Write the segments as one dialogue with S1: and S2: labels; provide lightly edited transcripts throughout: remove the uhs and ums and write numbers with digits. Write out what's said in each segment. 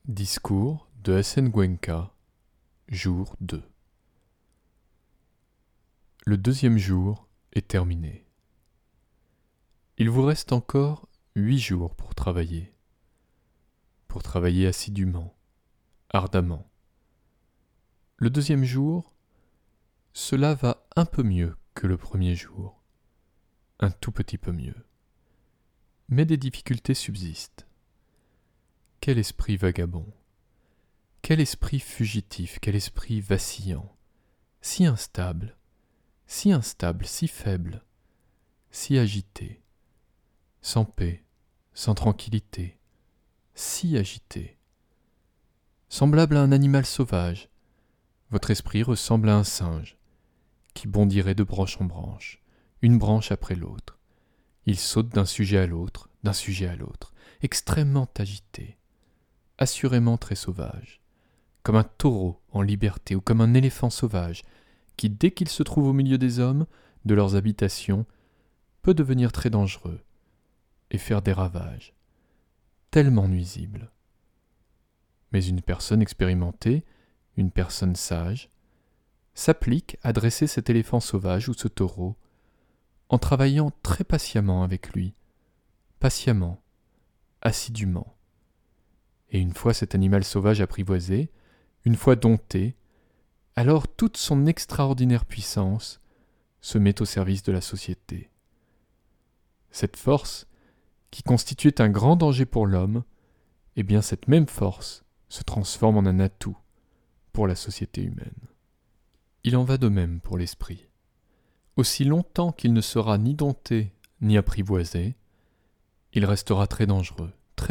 S1: Discours de Hassen Gwenka, jour 2. Le deuxième jour est terminé. Il vous reste encore 8 jours pour travailler assidûment, ardemment. Le deuxième jour, cela va un peu mieux que le premier jour, un tout petit peu mieux. Mais des difficultés subsistent. Quel esprit vagabond! Quel esprit fugitif, quel esprit vacillant, si instable, si faible, si agité, sans paix, sans tranquillité, si agité. Semblable à un animal sauvage, votre esprit ressemble à un singe qui bondirait de branche en branche, une branche après l'autre. Il saute d'un sujet à l'autre, extrêmement agité, assurément très sauvage, comme un taureau en liberté ou comme un éléphant sauvage qui, dès qu'il se trouve au milieu des hommes, de leurs habitations, peut devenir très dangereux et faire des ravages, tellement nuisibles. Mais une personne expérimentée, une personne sage, s'applique à dresser cet éléphant sauvage ou ce taureau en travaillant très patiemment avec lui, patiemment, assidûment. Et une fois cet animal sauvage apprivoisé, une fois dompté, alors toute son extraordinaire puissance se met au service de la société. Cette force, qui constituait un grand danger pour l'homme, eh bien cette même force se transforme en un atout pour la société humaine. Il en va de même pour l'esprit. Aussi longtemps qu'il ne sera ni dompté ni apprivoisé, il restera très dangereux,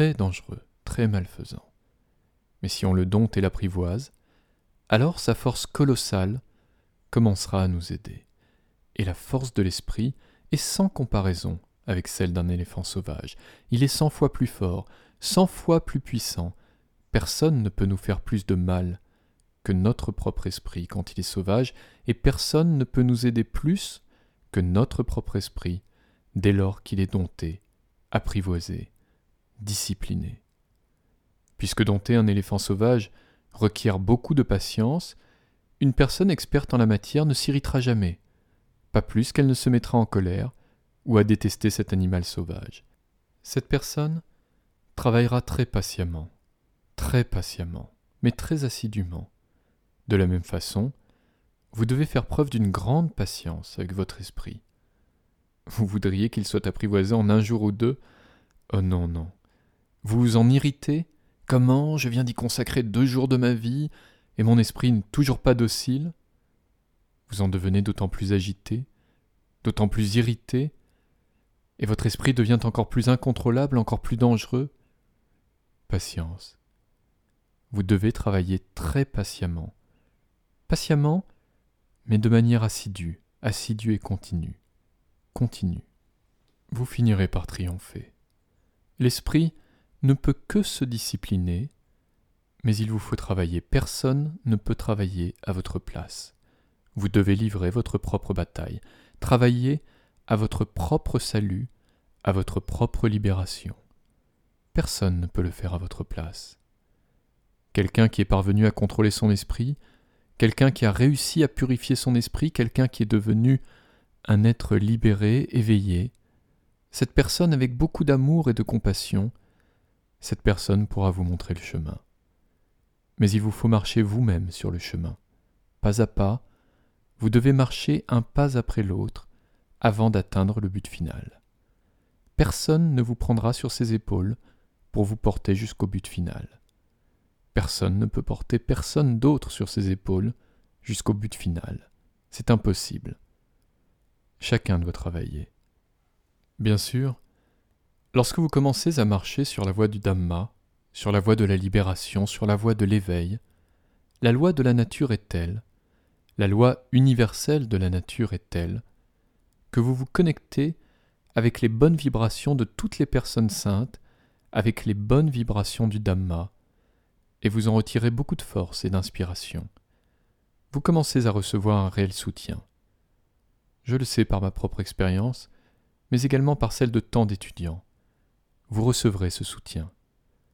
S1: très malfaisant. Mais si on le dompte et l'apprivoise, alors sa force colossale commencera à nous aider. Et la force de l'esprit est sans comparaison avec celle d'un éléphant sauvage. Il est 100 fois plus fort, 100 fois plus puissant. Personne ne peut nous faire plus de mal que notre propre esprit quand il est sauvage, et personne ne peut nous aider plus que notre propre esprit dès lors qu'il est dompté, apprivoisé, discipliné. Puisque dompter un éléphant sauvage requiert beaucoup de patience, une personne experte en la matière ne s'irritera jamais, pas plus qu'elle ne se mettra en colère ou à détester cet animal sauvage. Cette personne travaillera très patiemment, mais très assidûment. De la même façon, vous devez faire preuve d'une grande patience avec votre esprit. Vous voudriez qu'il soit apprivoisé en un jour ou deux? Oh non, non. Vous vous en irritez? Comment? Je viens d'y consacrer 2 jours de ma vie, et mon esprit n'est toujours pas docile? Vous en devenez d'autant plus agité, d'autant plus irrité, et votre esprit devient encore plus incontrôlable, encore plus dangereux. Patience. Vous devez travailler très patiemment, mais de manière assidue et continue. Vous finirez par triompher. L'esprit ne peut que se discipliner, mais il vous faut travailler. Personne ne peut travailler à votre place. Vous devez livrer votre propre bataille, travailler à votre propre salut, à votre propre libération. Personne ne peut le faire à votre place. Quelqu'un qui est parvenu à contrôler son esprit, quelqu'un qui a réussi à purifier son esprit, quelqu'un qui est devenu un être libéré, éveillé, cette personne avec beaucoup d'amour et de compassion, cette personne pourra vous montrer le chemin. Mais il vous faut marcher vous-même sur le chemin. Pas à pas, vous devez marcher un pas après l'autre avant d'atteindre le but final. Personne ne vous prendra sur ses épaules pour vous porter jusqu'au but final. Personne ne peut porter personne d'autre sur ses épaules jusqu'au but final. C'est impossible. Chacun doit travailler. Bien sûr, lorsque vous commencez à marcher sur la voie du Dhamma, sur la voie de la libération, sur la voie de l'éveil, la loi de la nature est telle, la loi universelle de la nature est telle, que vous vous connectez avec les bonnes vibrations de toutes les personnes saintes, avec les bonnes vibrations du Dhamma, et vous en retirez beaucoup de force et d'inspiration. Vous commencez à recevoir un réel soutien. Je le sais par ma propre expérience, mais également par celle de tant d'étudiants. Vous recevrez ce soutien.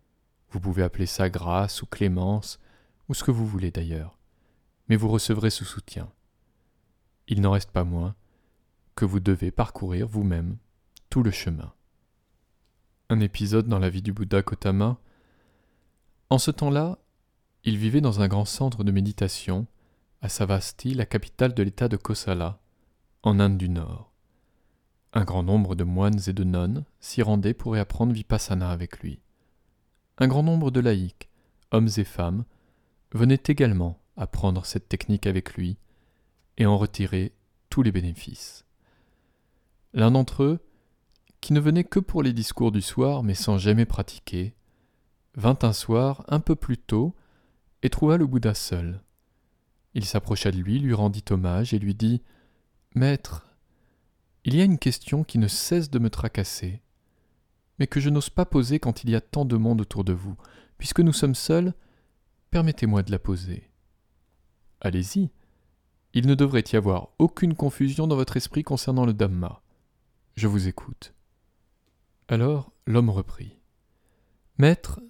S1: Vous pouvez appeler ça grâce ou clémence, ou ce que vous voulez d'ailleurs, mais vous recevrez ce soutien. Il n'en reste pas moins que vous devez parcourir vous-même tout le chemin. Un épisode dans la vie du Bouddha Gautama. En ce temps-là, il vivait dans un grand centre de méditation à Savasti, la capitale de l'état de Kosala, en Inde du Nord. Un grand nombre de moines et de nonnes s'y rendaient pour y apprendre Vipassana avec lui. Un grand nombre de laïcs, hommes et femmes, venaient également apprendre cette technique avec lui et en retirer tous les bénéfices. L'un d'entre eux, qui ne venait que pour les discours du soir mais sans jamais pratiquer, vint un soir un peu plus tôt et trouva le Bouddha seul. Il s'approcha de lui rendit hommage et lui dit « Maître, il y a une question qui ne cesse de me tracasser, mais que je n'ose pas poser quand il y a tant de monde autour de vous. Puisque nous sommes seuls, permettez-moi de la poser. » « Allez-y, il ne devrait y avoir aucune confusion dans votre esprit concernant le Dhamma. Je vous écoute. » Alors l'homme reprit. « Maître,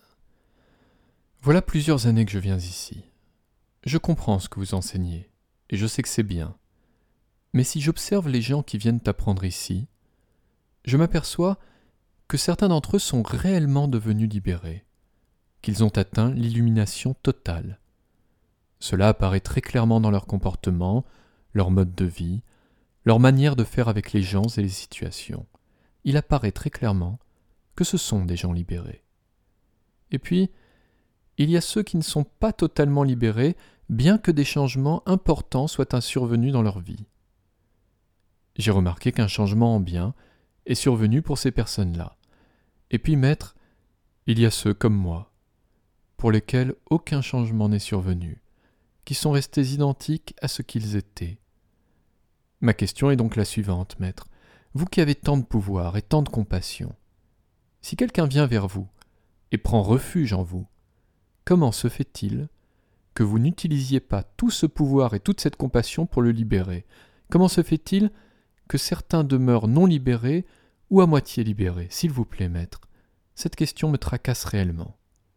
S1: voilà plusieurs années que je viens ici. Je comprends ce que vous enseignez, et je sais que c'est bien. Mais si j'observe les gens qui viennent apprendre ici, je m'aperçois que certains d'entre eux sont réellement devenus libérés, qu'ils ont atteint l'illumination totale. Cela apparaît très clairement dans leur comportement, leur mode de vie, leur manière de faire avec les gens et les situations. Il apparaît très clairement que ce sont des gens libérés. Et puis, il y a ceux qui ne sont pas totalement libérés, bien que des changements importants soient survenus dans leur vie. J'ai remarqué qu'un changement en bien est survenu pour ces personnes-là. Et puis, maître, il y a ceux comme moi, pour lesquels aucun changement n'est survenu, qui sont restés identiques à ce qu'ils étaient. Ma question est donc la suivante, maître. Vous qui avez tant de pouvoir et tant de compassion, si quelqu'un vient vers vous et prend refuge en vous, comment se fait-il que vous n'utilisiez pas tout ce pouvoir et toute cette compassion pour le libérer? Comment se fait-il que certains demeurent non libérés ou à moitié libérés? S'il vous plaît, maître, cette question me tracasse réellement.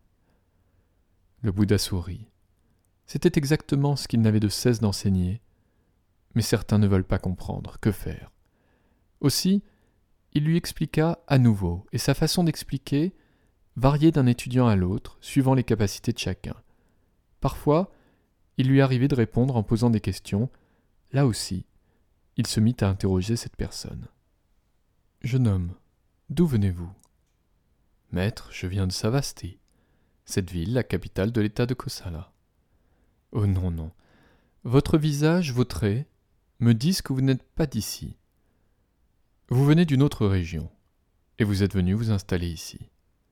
S1: Le Bouddha sourit. C'était exactement ce qu'il n'avait de cesse d'enseigner, mais certains ne veulent pas comprendre. Que faire? Aussi, il lui expliqua à nouveau, et sa façon d'expliquer variait d'un étudiant à l'autre, suivant les capacités de chacun. Parfois, il lui arrivait de répondre en posant des questions. Là aussi, il se mit à interroger cette personne. « Jeune homme, d'où venez-vous » ? « Maître, je viens de Savasti, cette ville, la capitale de l'état de Kosala. » « Oh non, non. Votre visage, vos traits, me disent que vous n'êtes pas d'ici. Vous venez d'une autre région, et vous êtes venu vous installer ici. »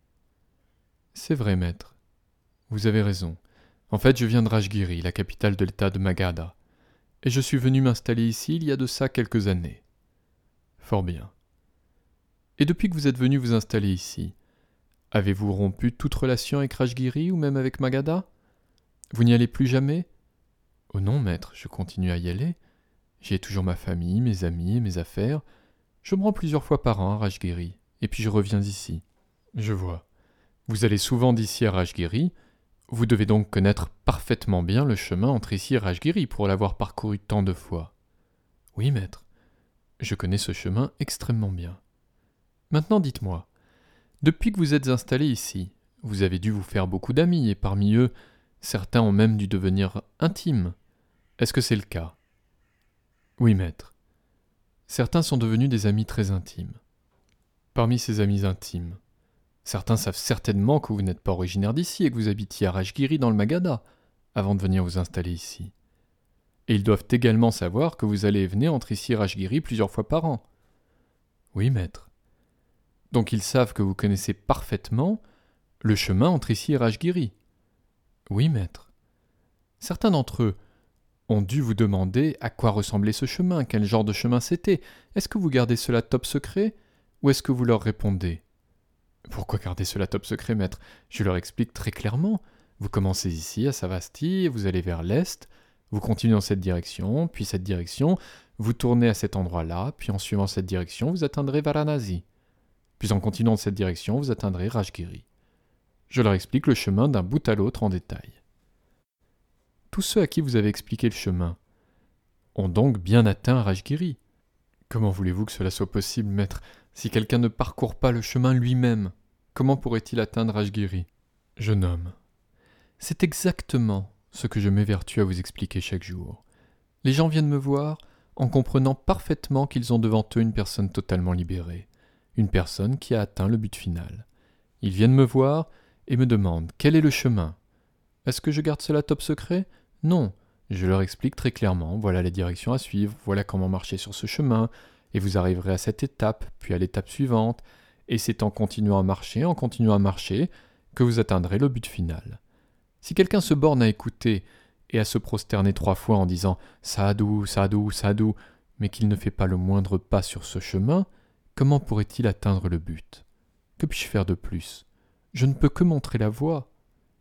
S1: « C'est vrai, maître. Vous avez raison. En fait, je viens de Rajgiri, la capitale de l'état de Magadha, et je suis venu m'installer ici il y a de ça quelques années. » « Fort bien. Et depuis que vous êtes venu vous installer ici, avez-vous rompu toute relation avec Rajgiri ou même avec Magadha ? Vous n'y allez plus jamais ? » « Oh non, maître, je continue à y aller. J'ai toujours ma famille, mes amis et mes affaires. Je me rends plusieurs fois par an à Rajgiri, et puis je reviens ici. » « Je vois. Vous allez souvent d'ici à Rajgiri. Vous devez donc connaître parfaitement bien le chemin entre ici et Rajgiri pour l'avoir parcouru tant de fois. »« Oui, maître. Je connais ce chemin extrêmement bien. Maintenant, dites-moi, depuis que vous êtes installé ici, vous avez dû vous faire beaucoup d'amis, et parmi eux, certains ont même dû devenir intimes. Est-ce que c'est le cas ? » ?»« Oui, maître. Certains sont devenus des amis très intimes. Parmi ces amis intimes, certains savent certainement que vous n'êtes pas originaire d'ici et que vous habitiez à Rajgiri dans le Magadha, avant de venir vous installer ici. Et ils doivent également savoir que vous allez et venez entre ici et Rajgiri plusieurs fois par an. »« Oui, maître. Donc ils savent que vous connaissez parfaitement le chemin entre ici et Rajgiri. »« Oui, maître. Certains d'entre eux ont dû vous demander à quoi ressemblait ce chemin, quel genre de chemin c'était. Est-ce que vous gardez cela top secret, ou est-ce que vous leur répondez ? » ?»« Pourquoi garder cela top secret, maître ? Je leur explique très clairement. Vous commencez ici, à Savasti, vous allez vers l'est, vous continuez dans cette direction, puis cette direction, vous tournez à cet endroit-là, puis en suivant cette direction, vous atteindrez Varanasi. Puis en continuant dans cette direction, vous atteindrez Rajgiri. Je leur explique le chemin d'un bout à l'autre en détail. Tous ceux à qui vous avez expliqué le chemin ont donc bien atteint Rajgiri. Comment voulez-vous que cela soit possible, maître, si quelqu'un ne parcourt pas le chemin lui-même? Comment pourrait-il atteindre Rajgiri? Jeune homme, c'est exactement ce que je m'évertue à vous expliquer chaque jour. Les gens viennent me voir en comprenant parfaitement qu'ils ont devant eux une personne totalement libérée, une personne qui a atteint le but final. Ils viennent me voir et me demandent quel est le chemin. Est-ce que je garde cela top secret? Non. Je leur explique très clairement, voilà les directions à suivre, voilà comment marcher sur ce chemin, et vous arriverez à cette étape, puis à l'étape suivante, et c'est en continuant à marcher, que vous atteindrez le but final. Si quelqu'un se borne à écouter et à se prosterner 3 fois en disant « Sadhu, sadhu, sadhu », mais qu'il ne fait pas le moindre pas sur ce chemin, comment pourrait-il atteindre le but? Que puis-je faire de plus? Je ne peux que montrer la voie.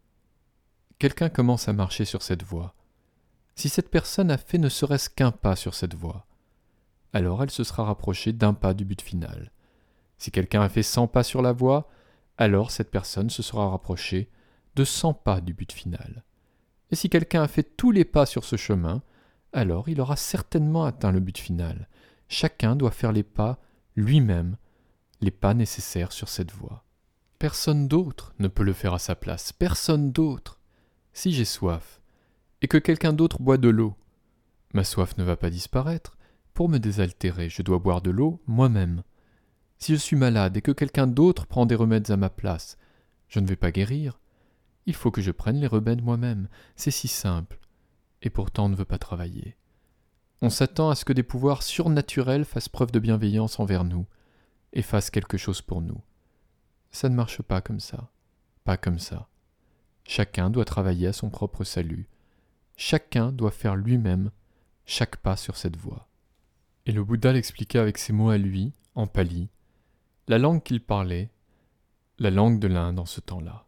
S1: Quelqu'un commence à marcher sur cette voie. Si cette personne a fait ne serait-ce qu'un pas sur cette voie, alors elle se sera rapprochée d'un pas du but final. Si quelqu'un a fait 100 pas sur la voie, alors cette personne se sera rapprochée de 100 pas du but final. Et si quelqu'un a fait tous les pas sur ce chemin, alors il aura certainement atteint le but final. Chacun doit faire les pas lui-même, les pas nécessaires sur cette voie. Personne d'autre ne peut le faire à sa place, personne d'autre. Si j'ai soif, et que quelqu'un d'autre boit de l'eau, ma soif ne va pas disparaître. Pour me désaltérer, je dois boire de l'eau moi-même. Si je suis malade et que quelqu'un d'autre prend des remèdes à ma place, je ne vais pas guérir. Il faut que je prenne les remèdes moi-même. C'est si simple. Et pourtant on ne veut pas travailler. On s'attend à ce que des pouvoirs surnaturels fassent preuve de bienveillance envers nous et fassent quelque chose pour nous. Ça ne marche pas comme ça. Pas comme ça. Chacun doit travailler à son propre salut. Chacun doit faire lui-même chaque pas sur cette voie. Et le Bouddha l'expliqua avec ses mots à lui, en pali, la langue qu'il parlait, la langue de l'Inde en ce temps-là.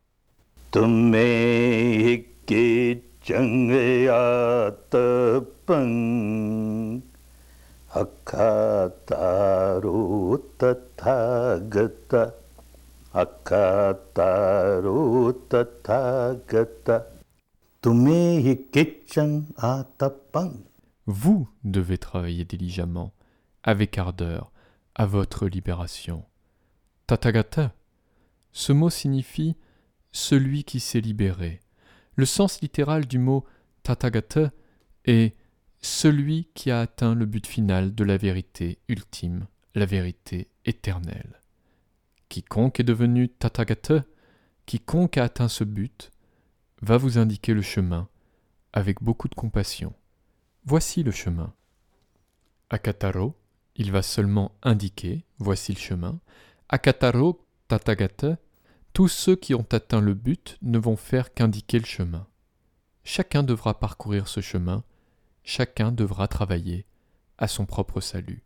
S1: Vous devez travailler diligemment, avec ardeur, à votre libération. Tathagata, ce mot signifie « celui qui s'est libéré ». Le sens littéral du mot Tathagata est « celui qui a atteint le but final de la vérité ultime, la vérité éternelle ». Quiconque est devenu Tathagata, quiconque a atteint ce but, va vous indiquer le chemin avec beaucoup de compassion. Voici le chemin. Akataro, il va seulement indiquer, voici le chemin. Akataro Tathagata, tous ceux qui ont atteint le but ne vont faire qu'indiquer le chemin. Chacun devra parcourir ce chemin, chacun devra travailler à son propre salut.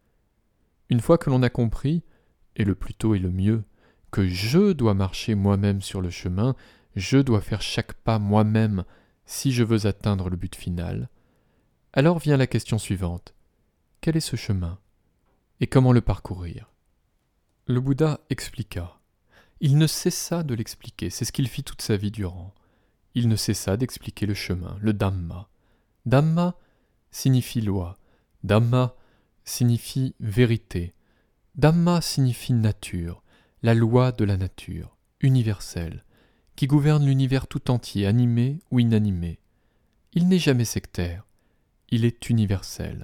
S1: Une fois que l'on a compris, et le plus tôt et le mieux, que je dois marcher moi-même sur le chemin, je dois faire chaque pas moi-même si je veux atteindre le but final, alors vient la question suivante. Quel est ce chemin? Et comment le parcourir? Le Bouddha expliqua. Il ne cessa de l'expliquer, c'est ce qu'il fit toute sa vie durant. Il ne cessa d'expliquer le chemin, le Dhamma. Dhamma signifie loi, Dhamma signifie vérité, Dhamma signifie nature, la loi de la nature, universelle, qui gouverne l'univers tout entier, animé ou inanimé. Il n'est jamais sectaire, il est universel.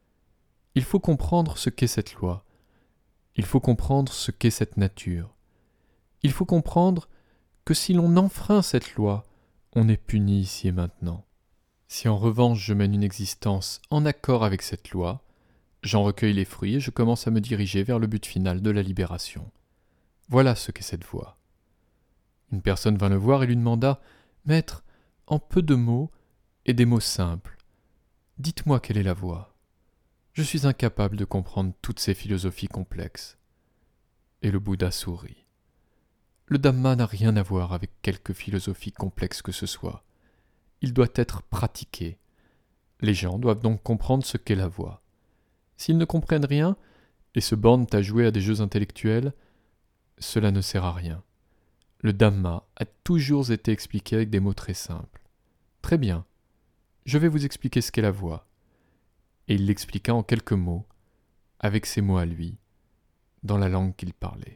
S1: Il faut comprendre ce qu'est cette loi, il faut comprendre ce qu'est cette nature. Il faut comprendre que si l'on enfreint cette loi, on est puni ici et maintenant. Si en revanche je mène une existence en accord avec cette loi, j'en recueille les fruits et je commence à me diriger vers le but final de la libération. Voilà ce qu'est cette voie. Une personne vint le voir et lui demanda « Maître, en peu de mots et des mots simples, dites-moi quelle est la voie. Je suis incapable de comprendre toutes ces philosophies complexes. » Et le Bouddha sourit. Le Dhamma n'a rien à voir avec quelque philosophie complexe que ce soit. Il doit être pratiqué. Les gens doivent donc comprendre ce qu'est la voie. S'ils ne comprennent rien et se bornent à jouer à des jeux intellectuels, cela ne sert à rien. Le Dhamma a toujours été expliqué avec des mots très simples. Très bien, je vais vous expliquer ce qu'est la voie. Et il l'expliqua en quelques mots, avec ses mots à lui, dans la langue qu'il parlait.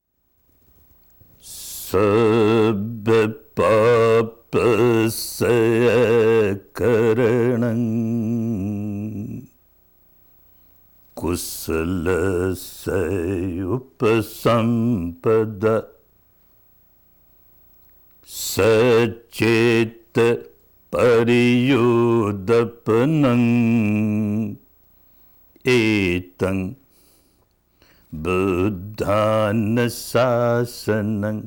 S2: Sabba papa saya karanam kusala saya upasampada sacita pariyudapanam etang buddhana sasanam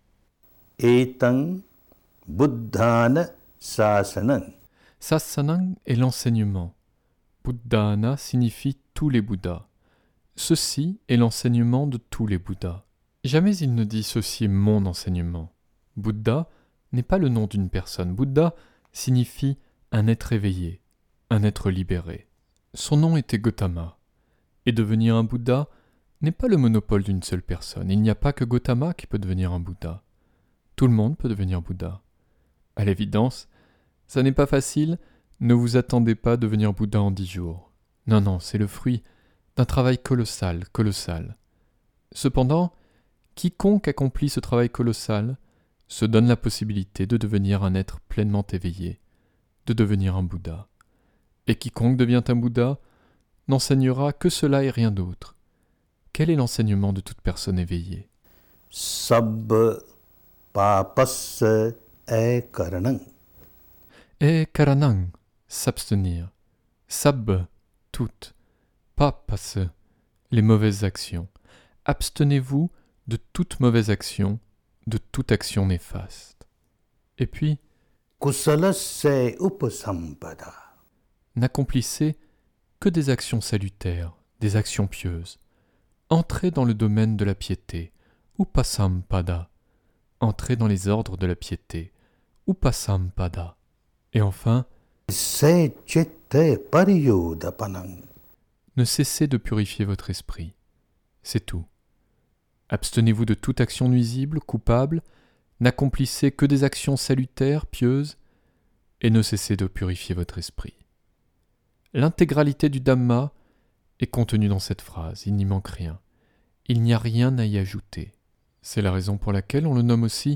S2: etang buddhana sasanam.
S1: Sasanam est l'enseignement. Buddhana signifie tous les Bouddhas. Ceci est l'enseignement de tous les Bouddhas. Jamais il ne dit ceci est mon enseignement. Bouddha n'est pas le nom d'une personne. Bouddha signifie un être éveillé, un être libéré. Son nom était Gautama. Et devenir un Bouddha n'est pas le monopole d'une seule personne. Il n'y a pas que Gautama qui peut devenir un Bouddha. Tout le monde peut devenir Bouddha. À l'évidence, ça n'est pas facile, ne vous attendez pas à devenir Bouddha en 10 jours. Non, c'est le fruit d'un travail colossal. Cependant, quiconque accomplit ce travail colossal se donne la possibilité de devenir un être pleinement éveillé, de devenir un Bouddha. Et quiconque devient un Bouddha n'enseignera que cela et rien d'autre. Quel est l'enseignement de toute personne éveillée?
S2: Sabba papassa ekaranam.
S1: Ekaranam, s'abstenir. Sab, toutes. Papas, les mauvaises actions. Abstenez-vous de toute mauvaise action, de toute action néfaste. Et puis,
S2: Kusalassa upasampada.
S1: n'accomplissez que des actions salutaires, des actions pieuses. Entrez dans le domaine de la piété, upasampada. Entrez dans les ordres de la piété, upasampada. Et enfin,
S2: Sacita pariyudapanam.
S1: ne cessez de purifier votre esprit. C'est tout. Abstenez-vous de toute action nuisible, coupable, n'accomplissez que des actions salutaires, pieuses, et ne cessez de purifier votre esprit. L'intégralité du Dhamma est contenue dans cette phrase, il n'y manque rien. Il n'y a rien à y ajouter. C'est la raison pour laquelle on le nomme aussi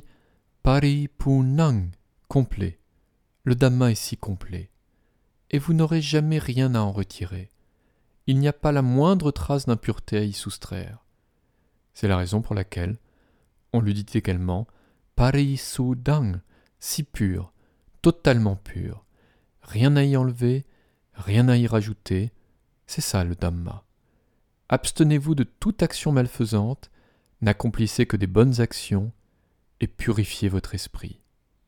S1: Paripurnam, complet. Le Dhamma est si complet. Et vous n'aurez jamais rien à en retirer. Il n'y a pas la moindre trace d'impureté à y soustraire. C'est la raison pour laquelle on lui dit également Parisuddham, si pur, totalement pur. Rien à y enlever, rien à y rajouter. C'est ça le Dhamma. Abstenez-vous de toute action malfaisante, n'accomplissez que des bonnes actions et purifiez votre esprit.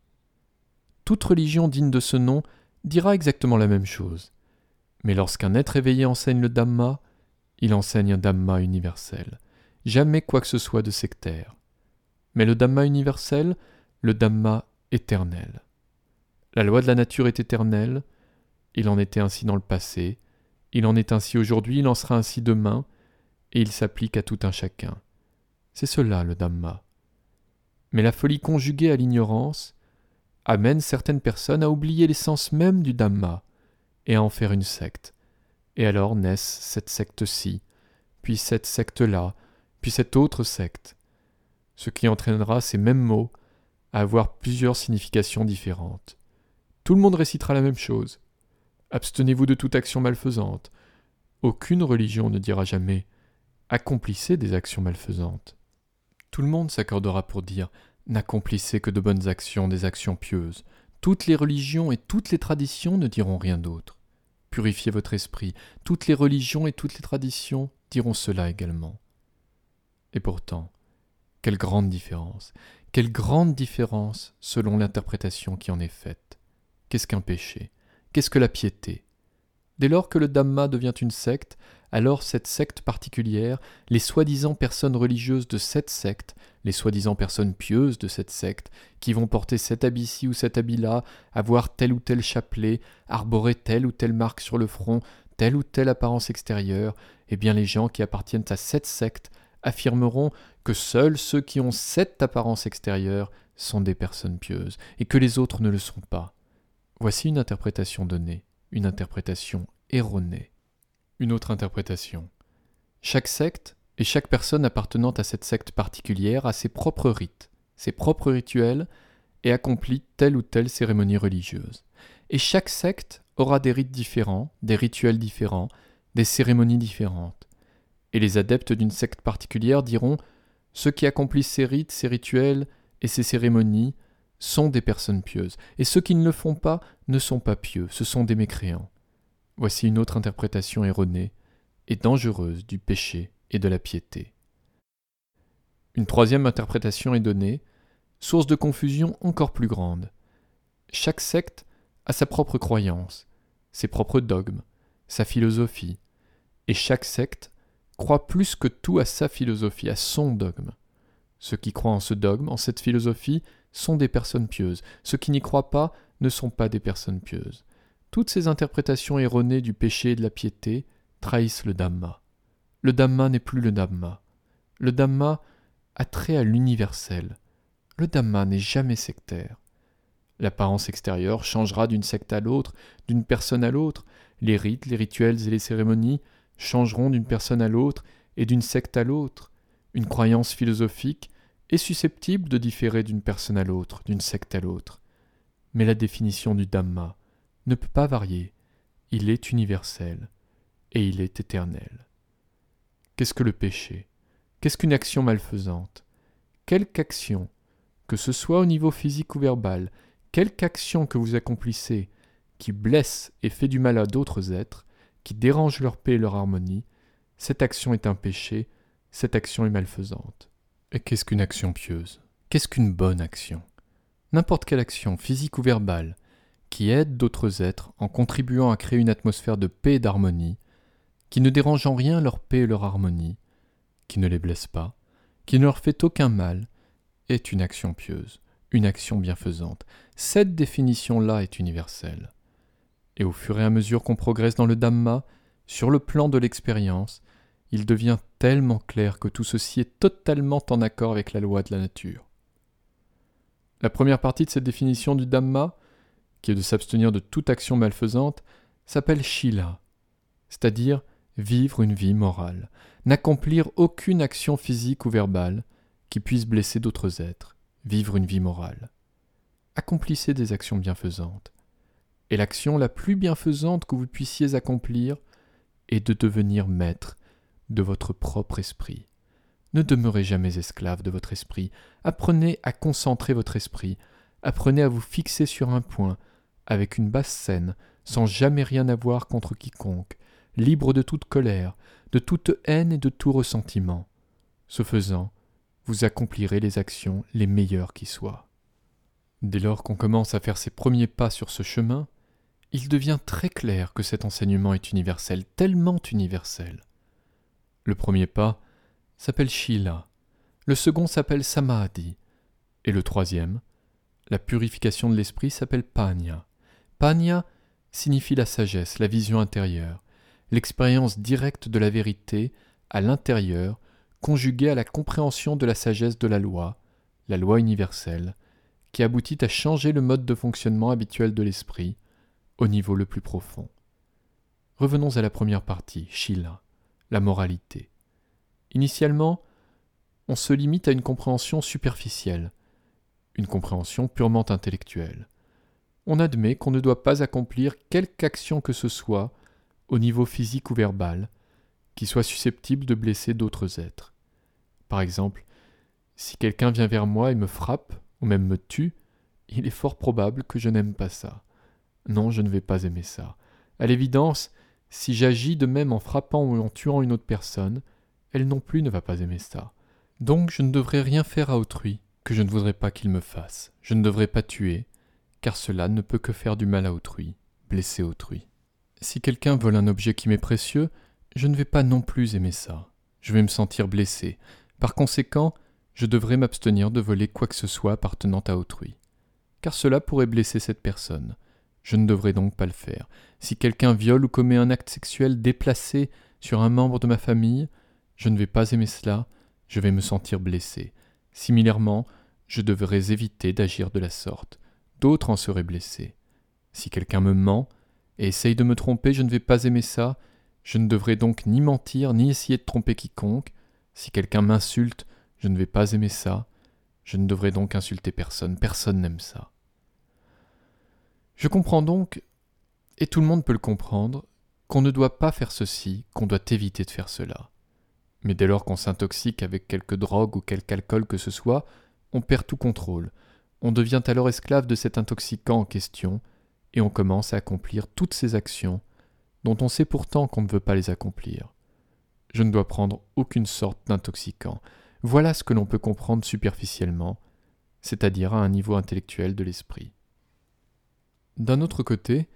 S1: Toute religion digne de ce nom dira exactement la même chose. Mais lorsqu'un être éveillé enseigne le Dhamma, il enseigne un Dhamma universel. Jamais quoi que ce soit de sectaire. Mais le Dhamma universel, le Dhamma éternel. La loi de la nature est éternelle, il en était ainsi dans le passé, il en est ainsi aujourd'hui, il en sera ainsi demain, et il s'applique à tout un chacun. C'est cela le Dhamma. Mais la folie conjuguée à l'ignorance amène certaines personnes à oublier l'essence même du Dhamma et à en faire une secte. Et alors naissent cette secte-ci, puis cette secte-là, puis cette autre secte, ce qui entraînera ces mêmes mots à avoir plusieurs significations différentes. Tout le monde récitera la même chose. Abstenez-vous de toute action malfaisante. Aucune religion ne dira jamais « accomplissez des actions malfaisantes ». Tout le monde s'accordera pour dire « n'accomplissez que de bonnes actions, des actions pieuses ». Toutes les religions et toutes les traditions ne diront rien d'autre. Purifiez votre esprit. Toutes les religions et toutes les traditions diront cela également. Et pourtant, quelle grande différence selon l'interprétation qui en est faite. Qu'est-ce qu'un péché? Qu'est-ce que la piété? Dès lors que le Dhamma devient une secte, alors cette secte particulière, les soi-disant personnes religieuses de cette secte, les soi-disant personnes pieuses de cette secte, qui vont porter cet habit-ci ou cet habit-là, avoir tel ou tel chapelet, arborer telle ou telle marque sur le front, telle ou telle apparence extérieure, eh bien les gens qui appartiennent à cette secte affirmeront que seuls ceux qui ont cette apparence extérieure sont des personnes pieuses, et que les autres ne le sont pas. Voici une interprétation donnée, une interprétation erronée. Une autre interprétation. Chaque secte et chaque personne appartenant à cette secte particulière a ses propres rites, ses propres rituels, et accomplit telle ou telle cérémonie religieuse. Et chaque secte aura des rites différents, des rituels différents, des cérémonies différentes. Et les adeptes d'une secte particulière diront « Ceux qui accomplissent ces rites, ces rituels et ces cérémonies sont des personnes pieuses, et ceux qui ne le font pas ne sont pas pieux, ce sont des mécréants. » Voici une autre interprétation erronée et dangereuse du péché et de la piété. Une troisième interprétation est donnée, source de confusion encore plus grande. Chaque secte a sa propre croyance, ses propres dogmes, sa philosophie, et chaque secte croit plus que tout à sa philosophie, à son dogme. Ceux qui croient en ce dogme, en cette philosophie, sont des personnes pieuses. Ceux qui n'y croient pas ne sont pas des personnes pieuses. Toutes ces interprétations erronées du péché et de la piété trahissent le Dhamma. Le Dhamma n'est plus le Dhamma. Le Dhamma a trait à l'universel. Le Dhamma n'est jamais sectaire. L'apparence extérieure changera d'une secte à l'autre, d'une personne à l'autre. Les rites, les rituels et les cérémonies changeront d'une personne à l'autre et d'une secte à l'autre. Une croyance philosophique est susceptible de différer d'une personne à l'autre, d'une secte à l'autre. Mais la définition du Dhamma ne peut pas varier. Il est universel et il est éternel. Qu'est-ce que le péché ? Qu'est-ce qu'une action malfaisante ? Quelque action, que ce soit au niveau physique ou verbal, quelque action que vous accomplissez qui blesse et fait du mal à d'autres êtres, qui dérange leur paix et leur harmonie, cette action est un péché, cette action est malfaisante. Et qu'est-ce qu'une action pieuse ? Qu'est-ce qu'une bonne action ? N'importe quelle action, physique ou verbale, qui aide d'autres êtres en contribuant à créer une atmosphère de paix et d'harmonie, qui ne dérange en rien leur paix et leur harmonie, qui ne les blesse pas, qui ne leur fait aucun mal, est une action pieuse, une action bienfaisante. Cette définition-là est universelle. Et au fur et à mesure qu'on progresse dans le Dhamma, sur le plan de l'expérience, il devient tellement clair que tout ceci est totalement en accord avec la loi de la nature. La première partie de cette définition du Dhamma, qui est de s'abstenir de toute action malfaisante, s'appelle Shila, c'est-à-dire vivre une vie morale, n'accomplir aucune action physique ou verbale qui puisse blesser d'autres êtres, vivre une vie morale. Accomplissez des actions bienfaisantes. Et l'action la plus bienfaisante que vous puissiez accomplir est de devenir maître de votre propre esprit. Ne demeurez jamais esclave de votre esprit. Apprenez à concentrer votre esprit. Apprenez à vous fixer sur un point, avec une basse scène, sans jamais rien avoir contre quiconque, libre de toute colère, de toute haine et de tout ressentiment. Ce faisant, vous accomplirez les actions les meilleures qui soient. Dès lors qu'on commence à faire ses premiers pas sur ce chemin, il devient très clair que cet enseignement est universel, tellement universel. Le premier pas s'appelle Shila, le second s'appelle Samadhi, et le troisième, la purification de l'esprit, s'appelle Panya. Panya signifie la sagesse, la vision intérieure, l'expérience directe de la vérité à l'intérieur, conjuguée à la compréhension de la sagesse de la loi universelle, qui aboutit à changer le mode de fonctionnement habituel de l'esprit au niveau le plus profond. Revenons à la première partie, Shila, la moralité. Initialement, on se limite à une compréhension superficielle, une compréhension purement intellectuelle. On admet qu'on ne doit pas accomplir quelque action que ce soit, au niveau physique ou verbal, qui soit susceptible de blesser d'autres êtres. Par exemple, si quelqu'un vient vers moi et me frappe, ou même me tue, il est fort probable que je n'aime pas ça. Non, je ne vais pas aimer ça. À l'évidence, si j'agis de même en frappant ou en tuant une autre personne, elle non plus ne va pas aimer ça. Donc je ne devrais rien faire à autrui que je ne voudrais pas qu'il me fasse. Je ne devrais pas tuer, car cela ne peut que faire du mal à autrui, blesser autrui. Si quelqu'un vole un objet qui m'est précieux, je ne vais pas non plus aimer ça. Je vais me sentir blessé. Par conséquent, je devrais m'abstenir de voler quoi que ce soit appartenant à autrui, car cela pourrait blesser cette personne. Je ne devrais donc pas le faire. Si quelqu'un viole ou commet un acte sexuel déplacé sur un membre de ma famille, je ne vais pas aimer cela, je vais me sentir blessé. Similairement, je devrais éviter d'agir de la sorte. D'autres en seraient blessés. Si quelqu'un me ment et essaye de me tromper, je ne vais pas aimer ça. Je ne devrais donc ni mentir, ni essayer de tromper quiconque. Si quelqu'un m'insulte, je ne vais pas aimer ça. Je ne devrais donc insulter personne. Personne n'aime ça. Je comprends donc, et tout le monde peut le comprendre, qu'on ne doit pas faire ceci, qu'on doit éviter de faire cela. Mais dès lors qu'on s'intoxique avec quelque drogue ou quelque alcool que ce soit, on perd tout contrôle. On devient alors esclave de cet intoxicant en question, et on commence à accomplir toutes ces actions dont on sait pourtant qu'on ne veut pas les accomplir. Je ne dois prendre aucune sorte d'intoxicant. Voilà ce que l'on peut comprendre superficiellement, c'est-à-dire à un niveau intellectuel de l'esprit. D'un autre côté,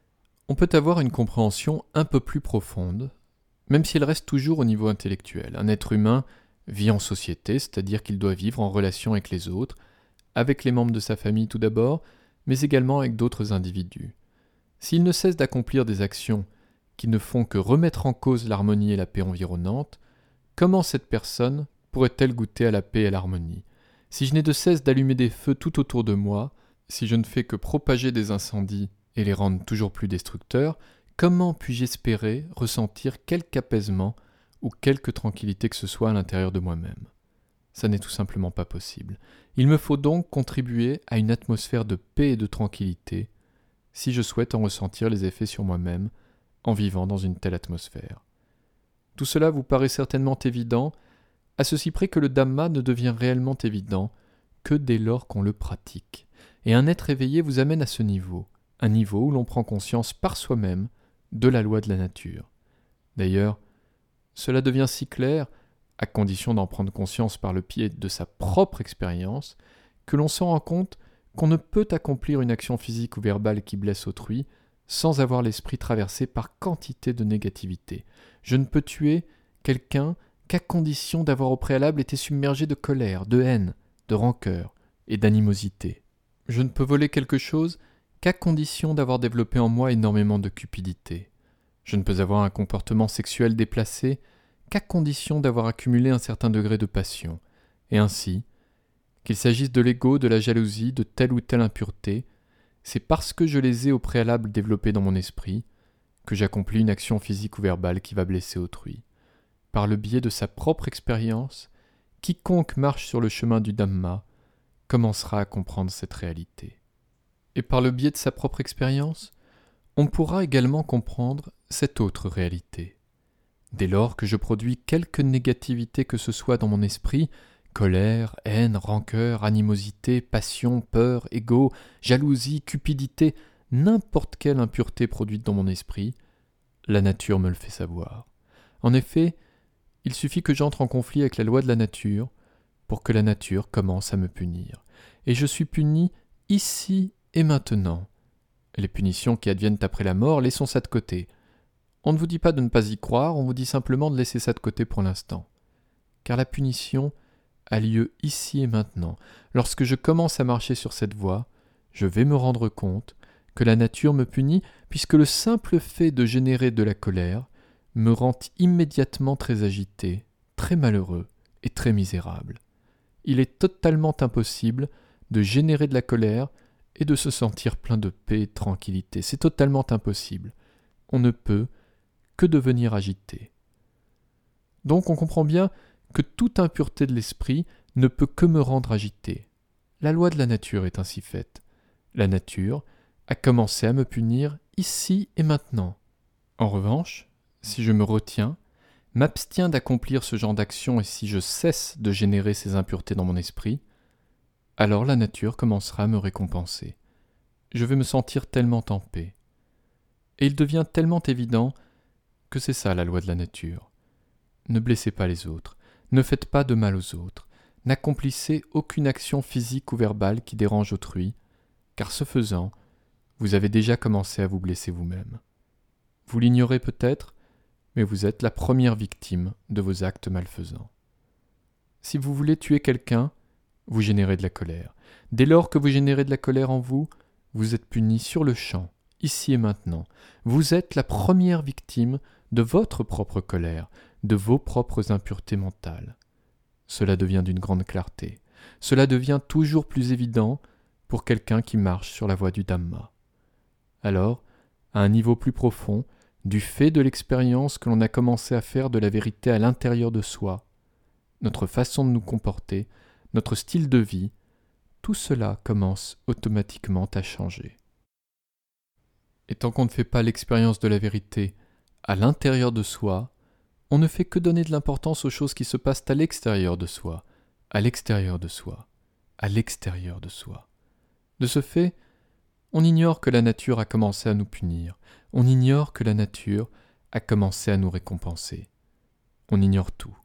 S1: on peut avoir une compréhension un peu plus profonde, même si elle reste toujours au niveau intellectuel. Un être humain vit en société, c'est-à-dire qu'il doit vivre en relation avec les autres, avec les membres de sa famille tout d'abord, mais également avec d'autres individus. S'il ne cesse d'accomplir des actions qui ne font que remettre en cause l'harmonie et la paix environnantes, comment cette personne pourrait-elle goûter à la paix et à l'harmonie ? Si je n'ai de cesse d'allumer des feux tout autour de moi, si je ne fais que propager des incendies et les rendre toujours plus destructeurs, comment puis-je espérer ressentir quelque apaisement ou quelque tranquillité que ce soit à l'intérieur de moi-même ? Ça n'est tout simplement pas possible. Il me faut donc contribuer à une atmosphère de paix et de tranquillité si je souhaite en ressentir les effets sur moi-même en vivant dans une telle atmosphère. Tout cela vous paraît certainement évident, à ceci près que le Dhamma ne devient réellement évident que dès lors qu'on le pratique. Et un être éveillé vous amène à ce niveau, un niveau où l'on prend conscience par soi-même de la loi de la nature. D'ailleurs, cela devient si clair, à condition d'en prendre conscience par le biais de sa propre expérience, que l'on s'en rend compte qu'on ne peut accomplir une action physique ou verbale qui blesse autrui sans avoir l'esprit traversé par quantité de négativité. Je ne peux tuer quelqu'un qu'à condition d'avoir au préalable été submergé de colère, de haine, de rancœur et d'animosité. Je ne peux voler quelque chose qu'à condition d'avoir développé en moi énormément de cupidité. Je ne peux avoir un comportement sexuel déplacé qu'à condition d'avoir accumulé un certain degré de passion. Et ainsi, qu'il s'agisse de l'ego, de la jalousie, de telle ou telle impureté, c'est parce que je les ai au préalable développés dans mon esprit que j'accomplis une action physique ou verbale qui va blesser autrui. Par le biais de sa propre expérience, quiconque marche sur le chemin du Dhamma commencera à comprendre cette réalité. Et par le biais de sa propre expérience, on pourra également comprendre cette autre réalité. Dès lors que je produis quelque négativité que ce soit dans mon esprit, colère, haine, rancœur, animosité, passion, peur, égo, jalousie, cupidité, n'importe quelle impureté produite dans mon esprit, la nature me le fait savoir. En effet, il suffit que j'entre en conflit avec la loi de la nature pour que la nature commence à me punir. Et je suis puni ici et maintenant. Les punitions qui adviennent après la mort, laissons ça de côté. On ne vous dit pas de ne pas y croire, on vous dit simplement de laisser ça de côté pour l'instant. Car la punition a lieu ici et maintenant. Lorsque je commence à marcher sur cette voie, je vais me rendre compte que la nature me punit, puisque le simple fait de générer de la colère me rend immédiatement très agité, très malheureux et très misérable. Il est totalement impossible de générer de la colère et de se sentir plein de paix et de tranquillité. C'est totalement impossible. On ne peut que devenir agité. Donc on comprend bien que toute impureté de l'esprit ne peut que me rendre agité. La loi de la nature est ainsi faite. La nature a commencé à me punir ici et maintenant. En revanche, si je me retiens, m'abstiens d'accomplir ce genre d'action et si je cesse de générer ces impuretés dans mon esprit, alors la nature commencera à me récompenser. Je vais me sentir tellement en paix. Et il devient tellement évident que c'est ça la loi de la nature. Ne blessez pas les autres, ne faites pas de mal aux autres, n'accomplissez aucune action physique ou verbale qui dérange autrui, car ce faisant, vous avez déjà commencé à vous blesser vous-même. Vous l'ignorez peut-être, mais vous êtes la première victime de vos actes malfaisants. Si vous voulez tuer quelqu'un, vous générez de la colère. Dès lors que vous générez de la colère en vous, vous êtes puni sur le champ, ici et maintenant. Vous êtes la première victime de votre propre colère, de vos propres impuretés mentales. cela devient d'une grande clarté. Cela devient toujours plus évident pour quelqu'un qui marche sur la voie du Dhamma. Alors, à un niveau plus profond, du fait de l'expérience que l'on a commencé à faire de la vérité à l'intérieur de soi, notre façon de nous comporter, notre style de vie, tout cela commence automatiquement à changer. Et tant qu'on ne fait pas l'expérience de la vérité à l'intérieur de soi, on ne fait que donner de l'importance aux choses qui se passent à l'extérieur de soi, à l'extérieur de soi, à l'extérieur de soi. De ce fait, on ignore que la nature a commencé à nous punir, on ignore que la nature a commencé à nous récompenser. On ignore tout.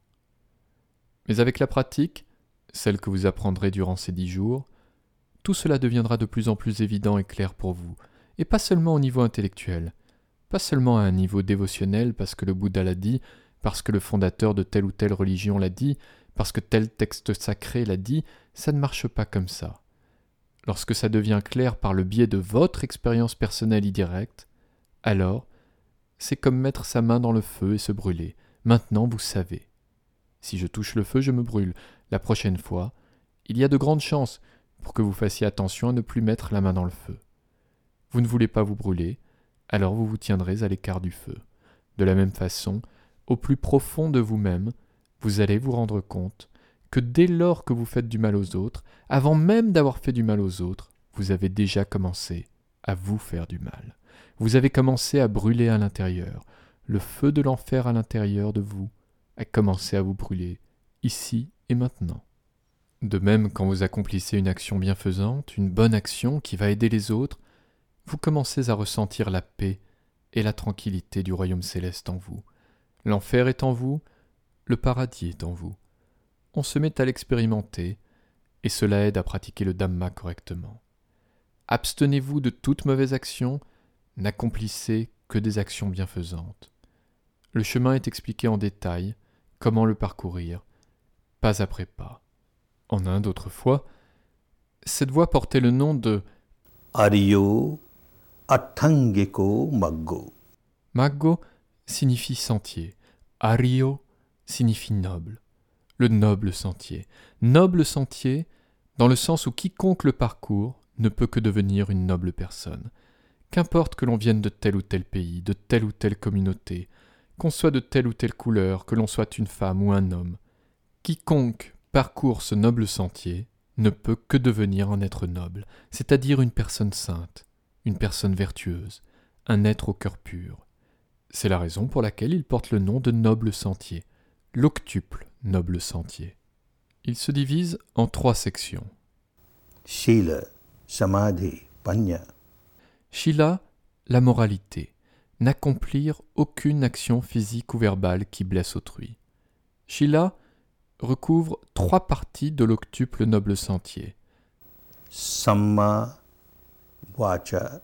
S1: Mais avec la pratique, celle que vous apprendrez durant ces 10 jours, tout cela deviendra de plus en plus évident et clair pour vous, et pas seulement au niveau intellectuel, pas seulement à un niveau dévotionnel parce que le Bouddha l'a dit, parce que le fondateur de telle ou telle religion l'a dit, parce que tel texte sacré l'a dit, ça ne marche pas comme ça. Lorsque ça devient clair par le biais de votre expérience personnelle et directe, alors, c'est comme mettre sa main dans le feu et se brûler. Maintenant, vous savez. Si je touche le feu, je me brûle. La prochaine fois, il y a de grandes chances pour que vous fassiez attention à ne plus mettre la main dans le feu. Vous ne voulez pas vous brûler, alors vous vous tiendrez à l'écart du feu. De la même façon, au plus profond de vous-même, vous allez vous rendre compte que dès lors que vous faites du mal aux autres, avant même d'avoir fait du mal aux autres, vous avez déjà commencé à vous faire du mal. Vous avez commencé à brûler à l'intérieur. Le feu de l'enfer à l'intérieur de vous a commencé à vous brûler, ici et maintenant. De même, quand vous accomplissez une action bienfaisante, une bonne action qui va aider les autres, vous commencez à ressentir la paix et la tranquillité du royaume céleste en vous. L'enfer est en vous, le paradis est en vous. On se met à l'expérimenter, et cela aide à pratiquer le Dhamma correctement. Abstenez-vous de toute mauvaise action, n'accomplissez que des actions bienfaisantes. Le chemin est expliqué en détail, comment le parcourir, pas après pas. En Inde, autrefois, cette voie portait le nom de
S2: Aryo Athangiko Maggo.
S1: Maggo signifie sentier, Aryo signifie noble, le noble sentier. Noble sentier, dans le sens où quiconque le parcourt ne peut que devenir une noble personne. Qu'importe que l'on vienne de tel ou tel pays, de telle ou telle communauté, qu'on soit de telle ou telle couleur, que l'on soit une femme ou un homme, quiconque parcourt ce noble sentier ne peut que devenir un être noble, c'est-à-dire une personne sainte, une personne vertueuse, un être au cœur pur. C'est la raison pour laquelle il porte le nom de noble sentier, l'octuple noble sentier. Il se divise en 3 sections.
S2: Shila, Samadhi, Panya.
S1: Shila, la moralité, n'accomplir aucune action physique ou verbale qui blesse autrui. Shila recouvre 3 parties de l'octuple noble sentier.
S2: Samma Vacha,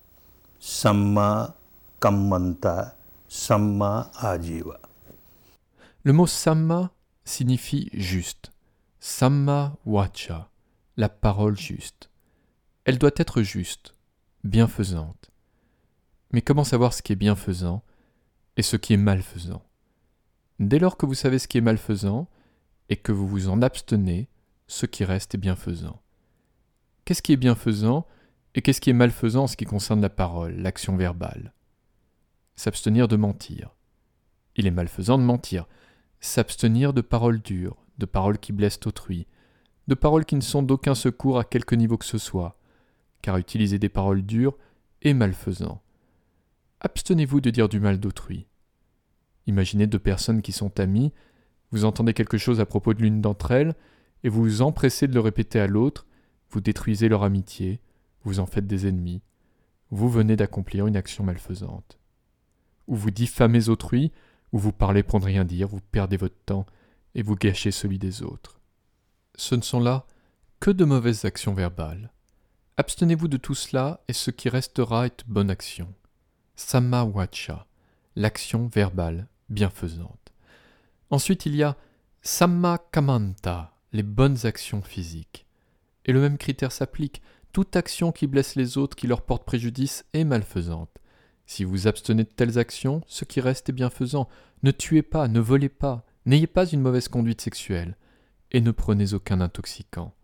S2: Samma Kammanta, Samma Ajiva.
S1: Le mot samma signifie juste. Samma vacha, la parole juste. Elle doit être juste, bienfaisante. Mais comment savoir ce qui est bienfaisant et ce qui est malfaisant? Dès lors que vous savez ce qui est malfaisant et que vous vous en abstenez, ce qui reste est bienfaisant. Qu'est-ce qui est bienfaisant et qu'est-ce qui est malfaisant en ce qui concerne la parole, l'action verbale? S'abstenir de mentir. Il est malfaisant de mentir. S'abstenir de paroles dures, de paroles qui blessent autrui, de paroles qui ne sont d'aucun secours à quelque niveau que ce soit, car utiliser des paroles dures est malfaisant. Abstenez-vous de dire du mal d'autrui. Imaginez 2 personnes qui sont amies, vous entendez quelque chose à propos de l'une d'entre elles, et vous vous empressez de le répéter à l'autre, vous détruisez leur amitié, vous en faites des ennemis, vous venez d'accomplir une action malfaisante. Ou vous diffamez autrui, ou vous parlez pour ne rien dire, vous perdez votre temps et vous gâchez celui des autres. Ce ne sont là que de mauvaises actions verbales. Abstenez-vous de tout cela et ce qui restera est bonne action. Samma vacha, l'action verbale bienfaisante. Ensuite il y a Samma kammanta, les bonnes actions physiques. Et le même critère s'applique, toute action qui blesse les autres, qui leur porte préjudice est malfaisante. Si vous abstenez de telles actions, ce qui reste est bienfaisant. Ne tuez pas, ne volez pas, n'ayez pas une mauvaise conduite sexuelle. et ne prenez aucun intoxicant.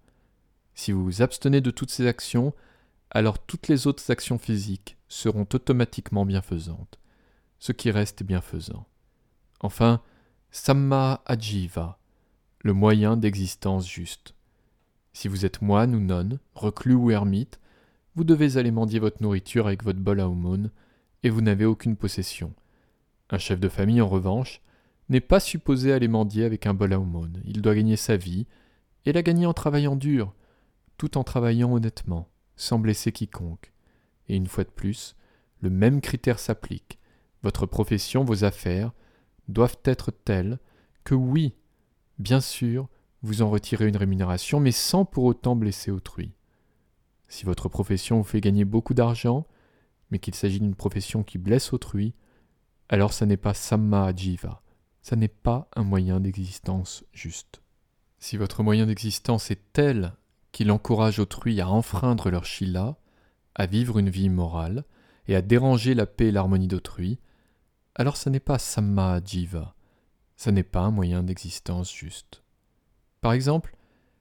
S1: Si vous vous abstenez de toutes ces actions, alors toutes les autres actions physiques seront automatiquement bienfaisantes. Ce qui reste est bienfaisant. Enfin, Samma Ajiva, le moyen d'existence juste. Si vous êtes moine ou nonne, reclus ou ermite, vous devez aller mendier votre nourriture avec votre bol à aumône, et vous n'avez aucune possession. Un chef de famille, en revanche, n'est pas supposé aller mendier avec un bol à aumône. Il doit gagner sa vie, et la gagner en travaillant dur, tout en travaillant honnêtement, sans blesser quiconque. Et une fois de plus, le même critère s'applique. Votre profession, vos affaires, doivent être telles que oui, bien sûr, vous en retirez une rémunération, mais sans pour autant blesser autrui. Si votre profession vous fait gagner beaucoup d'argent, mais qu'il s'agit d'une profession qui blesse autrui, alors ça n'est pas Samma Ajiva, ça n'est pas un moyen d'existence juste. Si votre moyen d'existence est tel qu'il encourage autrui à enfreindre leur shila, à vivre une vie immorale et à déranger la paix et l'harmonie d'autrui, alors ça n'est pas Samma Ajiva, ça n'est pas un moyen d'existence juste. Par exemple,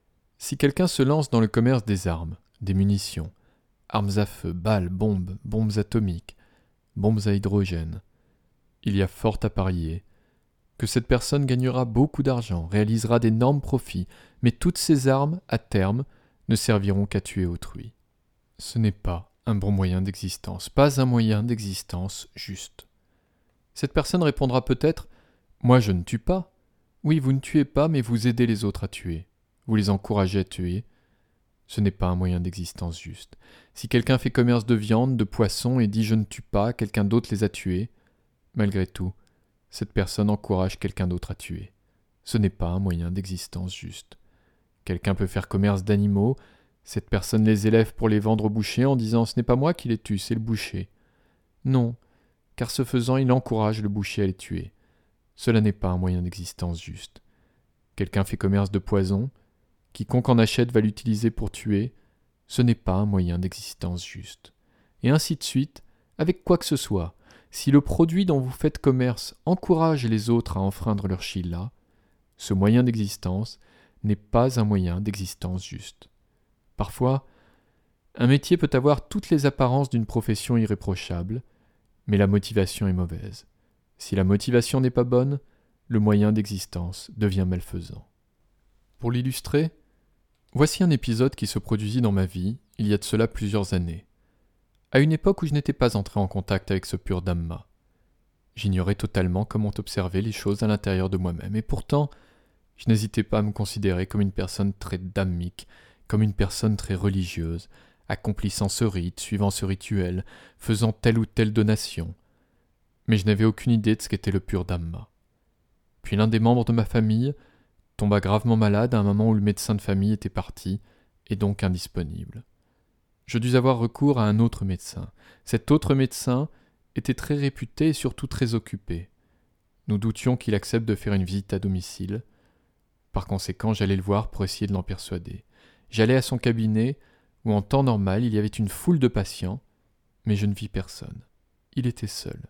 S1: si quelqu'un se lance dans le commerce des armes, des munitions, armes à feu, balles, bombes atomiques, bombes à hydrogène, il y a fort à parier que cette personne gagnera beaucoup d'argent, réalisera d'énormes profits, mais toutes ces armes, à terme, ne serviront qu'à tuer autrui. Ce n'est pas un bon moyen d'existence, pas un moyen d'existence juste. Cette personne répondra peut-être « Moi je ne tue pas ». Oui, vous ne tuez pas, mais vous aidez les autres à tuer. Vous les encouragez à tuer. Ce n'est pas un moyen d'existence juste. Si quelqu'un fait commerce de viande, de poisson et dit « je ne tue pas », quelqu'un d'autre les a tués, malgré tout, cette personne encourage quelqu'un d'autre à tuer. Ce n'est pas un moyen d'existence juste. Quelqu'un peut faire commerce d'animaux, cette personne les élève pour les vendre au boucher en disant « ce n'est pas moi qui les tue, c'est le boucher ». Non, car ce faisant, il encourage le boucher à les tuer. Cela n'est pas un moyen d'existence juste. Quelqu'un fait commerce de poison, quiconque en achète va l'utiliser pour tuer, ce n'est pas un moyen d'existence juste. Et ainsi de suite, avec quoi que ce soit. Si le produit dont vous faites commerce encourage les autres à enfreindre leur shila, ce moyen d'existence n'est pas un moyen d'existence juste. Parfois, un métier peut avoir toutes les apparences d'une profession irréprochable, mais la motivation est mauvaise. Si la motivation n'est pas bonne, le moyen d'existence devient malfaisant. Pour l'illustrer, voici un épisode qui se produisit dans ma vie il y a de cela plusieurs années, à une époque où je n'étais pas entré en contact avec ce pur Dhamma. J'ignorais totalement comment observer les choses à l'intérieur de moi-même, et pourtant, je n'hésitais pas à me considérer comme une personne très dhammique, comme une personne très religieuse, accomplissant ce rite, suivant ce rituel, faisant telle ou telle donation. Mais je n'avais aucune idée de ce qu'était le pur Dhamma. Puis l'un des membres de ma famille tomba gravement malade à un moment où le médecin de famille était parti, et donc indisponible. Je dus avoir recours à un autre médecin. Cet autre médecin était très réputé et surtout très occupé. Nous doutions qu'il accepte de faire une visite à domicile. Par conséquent, j'allais le voir pour essayer de l'en persuader. J'allais à son cabinet, où en temps normal il y avait une foule de patients, mais je ne vis personne. Il était seul.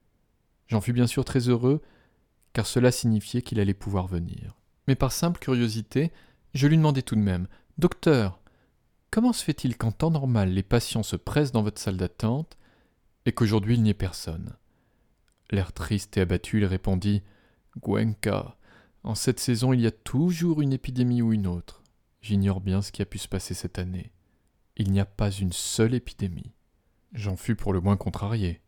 S1: J'en fus bien sûr très heureux, car cela signifiait qu'il allait pouvoir venir. Mais par simple curiosité, je lui demandai tout de même « Docteur, comment se fait-il qu'en temps normal les patients se pressent dans votre salle d'attente et qu'aujourd'hui il n'y ait personne ?» L'air triste et abattu, il répondit « Gwenka, en cette saison il y a toujours une épidémie ou une autre. J'ignore bien ce qui a pu se passer cette année. Il n'y a pas une seule épidémie. » J'en fus pour le moins contrarié.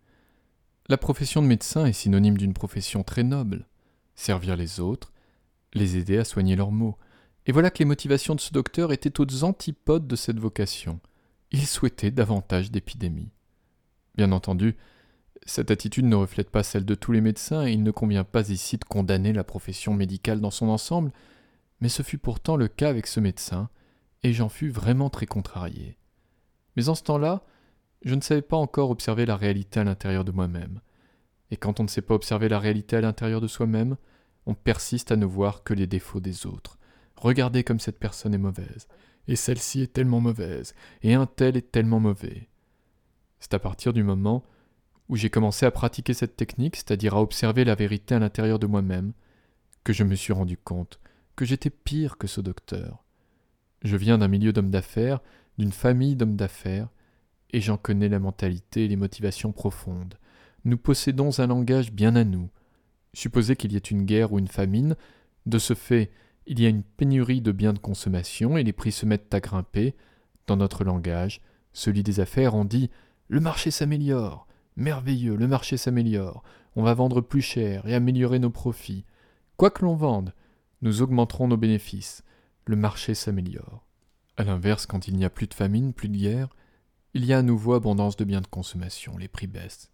S1: La profession de médecin est synonyme d'une profession très noble. Servir les autres, les aider à soigner leurs maux. Et voilà que les motivations de ce docteur étaient aux antipodes de cette vocation. Il souhaitait davantage d'épidémies. Bien entendu, cette attitude ne reflète pas celle de tous les médecins et il ne convient pas ici de condamner la profession médicale dans son ensemble, mais ce fut pourtant le cas avec ce médecin, et j'en fus vraiment très contrarié. Mais en ce temps-là, je ne savais pas encore observer la réalité à l'intérieur de moi-même. Et quand on ne sait pas observer la réalité à l'intérieur de soi-même, on persiste à ne voir que les défauts des autres. Regardez comme cette personne est mauvaise, et celle-ci est tellement mauvaise, et un tel est tellement mauvais. C'est à partir du moment où j'ai commencé à pratiquer cette technique, c'est-à-dire à observer la vérité à l'intérieur de moi-même, que je me suis rendu compte que j'étais pire que ce docteur. Je viens d'un milieu d'hommes d'affaires, d'une famille d'hommes d'affaires, et j'en connais la mentalité et les motivations profondes. Nous possédons un langage bien à nous. Supposez qu'il y ait une guerre ou une famine, de ce fait, il y a une pénurie de biens de consommation et les prix se mettent à grimper. Dans notre langage, celui des affaires, on dit « Le marché s'améliore, merveilleux, le marché s'améliore, on va vendre plus cher et améliorer nos profits. Quoi que l'on vende, nous augmenterons nos bénéfices, le marché s'améliore. » À l'inverse, quand il n'y a plus de famine, plus de guerre, il y a à nouveau abondance de biens de consommation, les prix baissent.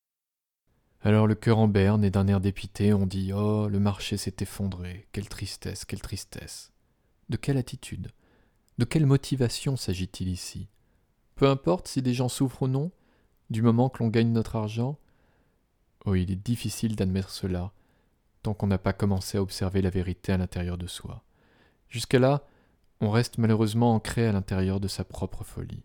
S1: Alors le cœur en berne et d'un air dépité, on dit « Oh, le marché s'est effondré, quelle tristesse, quelle tristesse !» De quelle attitude ? De quelle motivation s'agit-il ici ? Peu importe si des gens souffrent ou non, du moment que l'on gagne notre argent. Oh, il est difficile d'admettre cela, tant qu'on n'a pas commencé à observer la vérité à l'intérieur de soi. Jusqu'à là, on reste malheureusement ancré à l'intérieur de sa propre folie.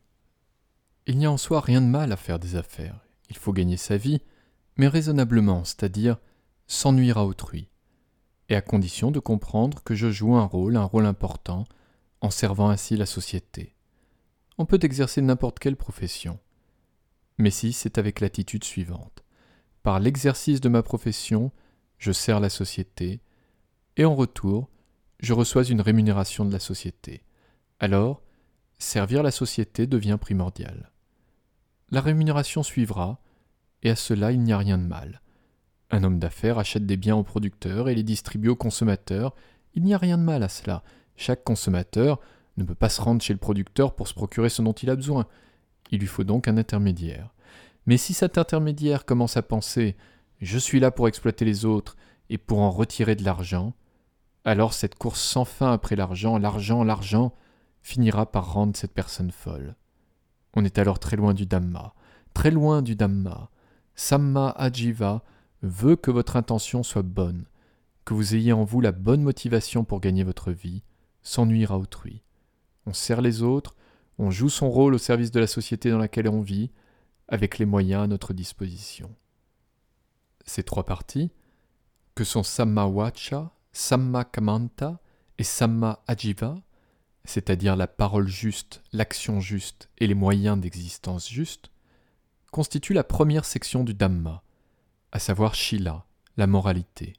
S1: Il n'y a en soi rien de mal à faire des affaires. Il faut gagner sa vie, mais raisonnablement, c'est-à-dire sans nuire à autrui, et à condition de comprendre que je joue un rôle important, en servant ainsi la société. On peut exercer n'importe quelle profession, mais si c'est avec l'attitude suivante. Par l'exercice de ma profession, je sers la société, et en retour, je reçois une rémunération de la société. Alors, servir la société devient primordial. La rémunération suivra, et à cela il n'y a rien de mal. Un homme d'affaires achète des biens aux producteurs et les distribue aux consommateurs. Il n'y a rien de mal à cela. Chaque consommateur ne peut pas se rendre chez le producteur pour se procurer ce dont il a besoin. Il lui faut donc un intermédiaire. Mais si cet intermédiaire commence à penser « je suis là pour exploiter les autres et pour en retirer de l'argent », alors cette course sans fin après l'argent, finira par rendre cette personne folle. On est alors très loin du Dhamma, très loin du Dhamma. Samma Ajiva veut que votre intention soit bonne, que vous ayez en vous la bonne motivation pour gagner votre vie, sans nuire à autrui. On sert les autres, on joue son rôle au service de la société dans laquelle on vit, avec les moyens à notre disposition. Ces trois parties, que sont Samma Vacha, Samma Kammanta et Samma Ajiva, c'est-à-dire la parole juste, l'action juste et les moyens d'existence juste, constituent la première section du Dhamma, à savoir Shila, la moralité.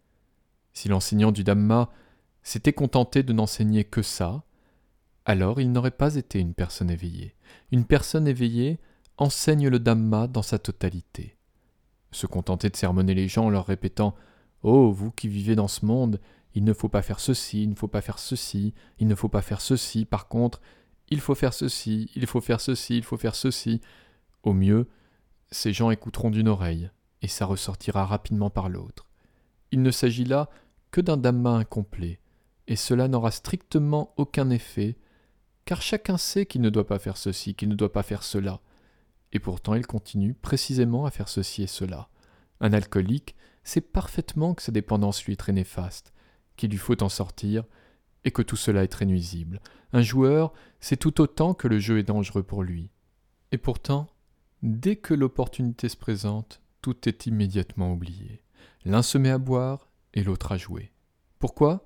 S1: Si l'enseignant du Dhamma s'était contenté de n'enseigner que ça, alors il n'aurait pas été une personne éveillée. Une personne éveillée enseigne le Dhamma dans sa totalité. Se contenter de sermonner les gens en leur répétant « Oh, vous qui vivez dans ce monde, il ne faut pas faire ceci, il ne faut pas faire ceci, il ne faut pas faire ceci, par contre, il faut faire ceci, il faut faire ceci, il faut faire ceci », au mieux, ces gens écouteront d'une oreille, et ça ressortira rapidement par l'autre. Il ne s'agit là que d'un Dhamma incomplet, et cela n'aura strictement aucun effet, car chacun sait qu'il ne doit pas faire ceci, qu'il ne doit pas faire cela, et pourtant il continue précisément à faire ceci et cela. Un alcoolique sait parfaitement que sa dépendance lui est très néfaste, qu'il lui faut en sortir, et que tout cela est très nuisible. Un joueur sait tout autant que le jeu est dangereux pour lui. Et pourtant, dès que l'opportunité se présente, tout est immédiatement oublié. L'un se met à boire et l'autre à jouer. Pourquoi ?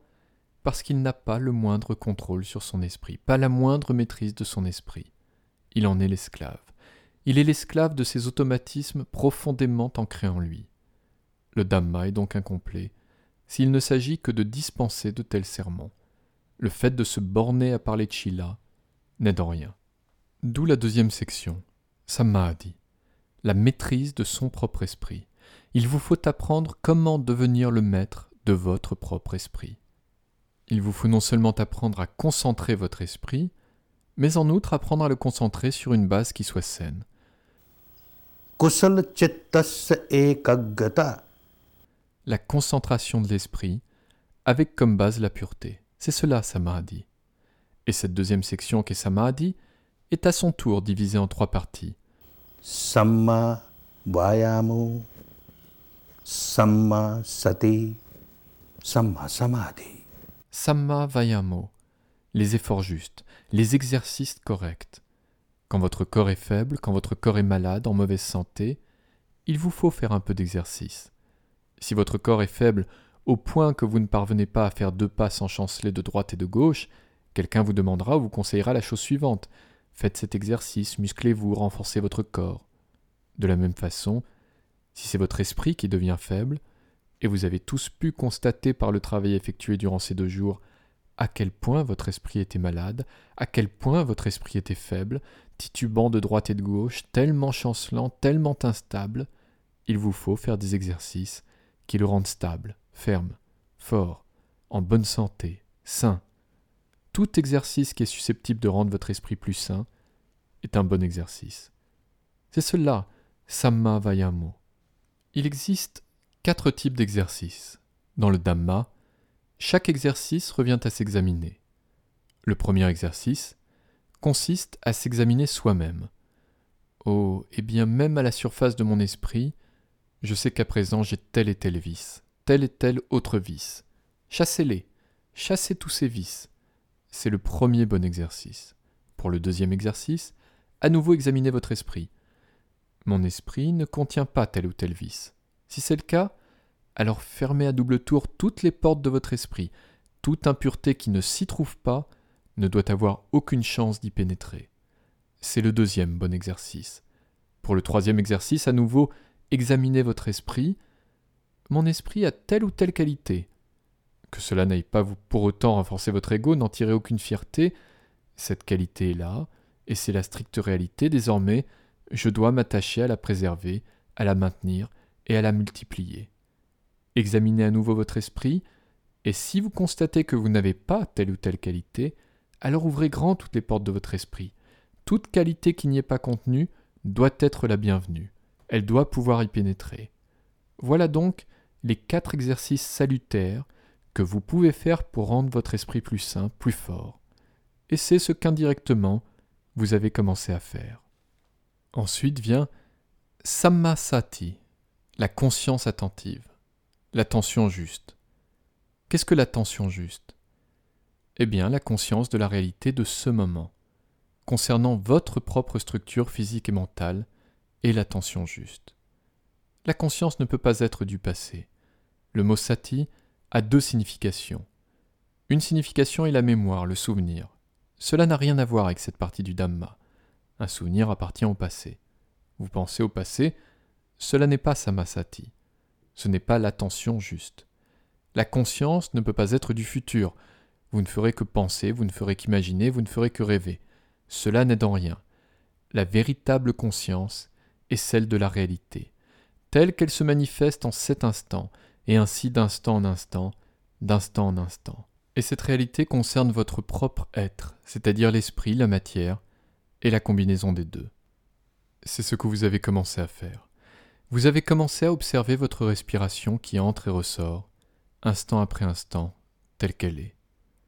S1: Parce qu'il n'a pas le moindre contrôle sur son esprit, pas la moindre maîtrise de son esprit. Il en est l'esclave. Il est l'esclave de ces automatismes profondément ancrés en lui. Le Dhamma est donc incomplet s'il ne s'agit que de dispenser de tels sermons. Le fait de se borner à parler de Shila n'aide en rien. D'où la deuxième section, Samadhi, la maîtrise de son propre esprit. Il vous faut apprendre comment devenir le maître de votre propre esprit. Il vous faut non seulement apprendre à concentrer votre esprit, mais en outre apprendre à le concentrer sur une base qui soit saine.
S2: Kusala chittasya ekaggata.
S1: La concentration de l'esprit, avec comme base la pureté. C'est cela, Samadhi. Et cette deuxième section qu'est Samadhi est à son tour divisée en trois parties.
S2: Samma Vayamo, Samma Sati, Samma Samadhi.
S1: Samma Vayamo, les efforts justes, les exercices corrects. Quand votre corps est faible, quand votre corps est malade, en mauvaise santé, il vous faut faire un peu d'exercice. Si votre corps est faible au point que vous ne parvenez pas à faire 2 pas sans chanceler de droite et de gauche, quelqu'un vous demandera ou vous conseillera la chose suivante. Faites cet exercice, musclez-vous, renforcez votre corps. De la même façon, si c'est votre esprit qui devient faible, et vous avez tous pu constater par le travail effectué durant ces 2 jours à quel point votre esprit était malade, à quel point votre esprit était faible, titubant de droite et de gauche, tellement chancelant, tellement instable, il vous faut faire des exercices qui le rendent stable, ferme, fort, en bonne santé, sain. Tout exercice qui est susceptible de rendre votre esprit plus sain est un bon exercice. C'est cela, Samma Vayamo. Il existe 4 types d'exercices. Dans le Dhamma, chaque exercice revient à s'examiner. Le premier exercice consiste à s'examiner soi-même. Oh, eh bien même à la surface de mon esprit, je sais qu'à présent j'ai tel et tel vice, tel et tel autre vice. Chassez-les, chassez tous ces vices. C'est le premier bon exercice. Pour le deuxième exercice, à nouveau examinez votre esprit. Mon esprit ne contient pas tel ou tel vice. Si c'est le cas, alors fermez à double tour toutes les portes de votre esprit. Toute impureté qui ne s'y trouve pas ne doit avoir aucune chance d'y pénétrer. C'est le deuxième bon exercice. Pour le troisième exercice, à nouveau, examinez votre esprit. Mon esprit a telle ou telle qualité. Que cela n'aille pas pour autant renforcer votre ego, n'en tirez aucune fierté. Cette qualité est là, et c'est la stricte réalité. Désormais, je dois m'attacher à la préserver, à la maintenir et à la multiplier. Examinez à nouveau votre esprit, et si vous constatez que vous n'avez pas telle ou telle qualité, alors ouvrez grand toutes les portes de votre esprit. Toute qualité qui n'y est pas contenue doit être la bienvenue. Elle doit pouvoir y pénétrer. Voilà donc les 4 exercices salutaires que vous pouvez faire pour rendre votre esprit plus sain, plus fort. Et c'est ce qu'indirectement vous avez commencé à faire. Ensuite vient Sammasati, la conscience attentive, l'attention juste. Qu'est-ce que l'attention juste ? Eh bien, la conscience de la réalité de ce moment, concernant votre propre structure physique et mentale, et l'attention juste. La conscience ne peut pas être du passé. Le mot sati a 2 significations. Une signification est la mémoire, le souvenir. Cela n'a rien à voir avec cette partie du Dhamma. Un souvenir appartient au passé. Vous pensez au passé, cela n'est pas sammasati. Ce n'est pas l'attention juste. La conscience ne peut pas être du futur. Vous ne ferez que penser, vous ne ferez qu'imaginer, vous ne ferez que rêver. Cela n'aide en rien. La véritable conscience est celle de la réalité, telle qu'elle se manifeste en cet instant, et ainsi d'instant en instant, d'instant en instant. Et cette réalité concerne votre propre être, c'est-à-dire l'esprit, la matière, et la combinaison des deux. C'est ce que vous avez commencé à faire. Vous avez commencé à observer votre respiration qui entre et ressort, instant après instant, telle qu'elle est.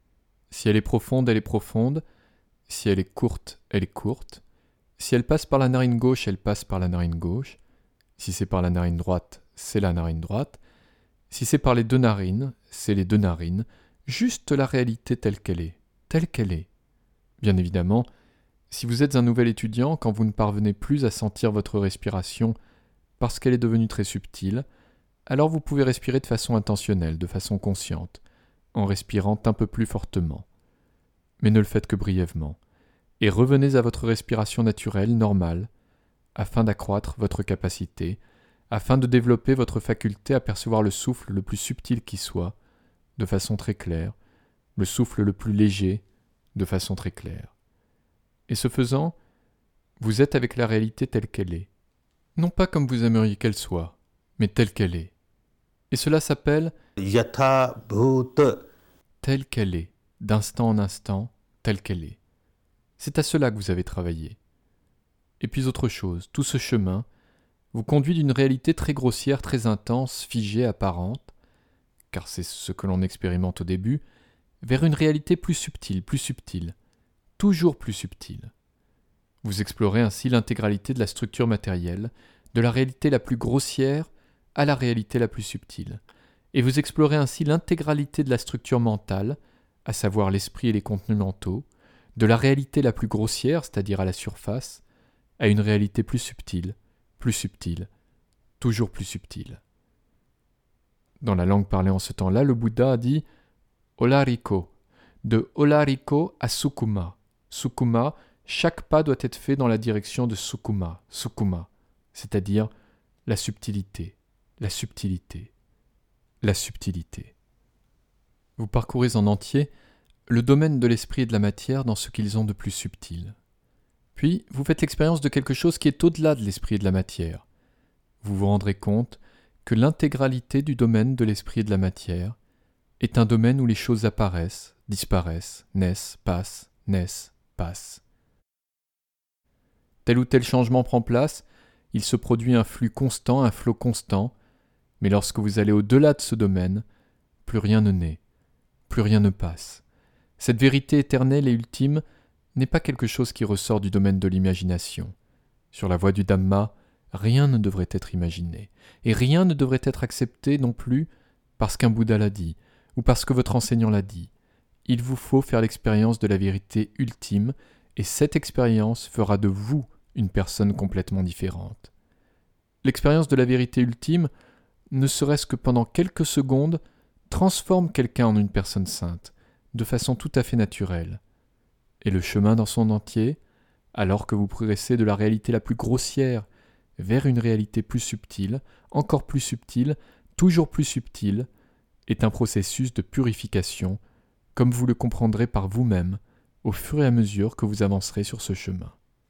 S1: Si elle est profonde, elle est profonde. Si elle est courte, elle est courte. Si elle passe par la narine gauche, elle passe par la narine gauche. Si c'est par la narine droite, c'est la narine droite. Si c'est par les 2 narines, c'est les 2 narines. Juste la réalité telle qu'elle est, telle qu'elle est. Bien évidemment, si vous êtes un nouvel étudiant, quand vous ne parvenez plus à sentir votre respiration parce qu'elle est devenue très subtile, alors vous pouvez respirer de façon intentionnelle, de façon consciente, en respirant un peu plus fortement. Mais ne le faites que brièvement, et revenez à votre respiration naturelle, normale, afin d'accroître votre capacité, afin de développer votre faculté à percevoir le souffle le plus subtil qui soit, de façon très claire, le souffle le plus léger, de façon très claire. Et ce faisant, vous êtes avec la réalité telle qu'elle est, non pas comme vous aimeriez qu'elle soit, mais telle qu'elle est. Et cela s'appelle
S2: Yatha Bhuta.
S1: Telle qu'elle est, d'instant en instant, telle qu'elle est. C'est à cela que vous avez travaillé. Et puis autre chose, tout ce chemin vous conduit d'une réalité très grossière, très intense, figée, apparente, car c'est ce que l'on expérimente au début, vers une réalité plus subtile, toujours plus subtile. Vous explorez ainsi l'intégralité de la structure matérielle, de la réalité la plus grossière à la réalité la plus subtile, et vous explorez ainsi l'intégralité de la structure mentale, à savoir l'esprit et les contenus mentaux, de la réalité la plus grossière, c'est-à-dire à la surface, à une réalité plus subtile, toujours plus subtile. Dans la langue parlée en ce temps-là, le Bouddha a dit Olariko. De Olariko à Sukuma. Sukuma, chaque pas doit être fait dans la direction de Sukuma, Sukuma, c'est-à-dire la subtilité, la subtilité, la subtilité. Vous parcourez en entier le domaine de l'esprit et de la matière dans ce qu'ils ont de plus subtil. Puis, vous faites l'expérience de quelque chose qui est au-delà de l'esprit et de la matière. Vous vous rendrez compte que l'intégralité du domaine de l'esprit et de la matière est un domaine où les choses apparaissent, disparaissent, naissent, passent. Tel ou tel changement prend place, il se produit un flux constant, un flot constant, mais lorsque vous allez au-delà de ce domaine, plus rien ne naît, plus rien ne passe. Cette vérité éternelle et ultime n'est pas quelque chose qui ressort du domaine de l'imagination. Sur la voie du Dhamma, rien ne devrait être imaginé, et rien ne devrait être accepté non plus parce qu'un Bouddha l'a dit, ou parce que votre enseignant l'a dit. Il vous faut faire l'expérience de la vérité ultime, et cette expérience fera de vous une personne complètement différente. L'expérience de la vérité ultime, ne serait-ce que pendant quelques secondes, transforme quelqu'un en une personne sainte, de façon tout à fait naturelle. Et le chemin dans son entier, alors que vous progressez de la réalité la plus grossière vers une réalité plus subtile, encore plus subtile, toujours plus subtile, est un processus de purification, comme vous le comprendrez par vous-même au fur et à mesure que vous avancerez sur ce chemin.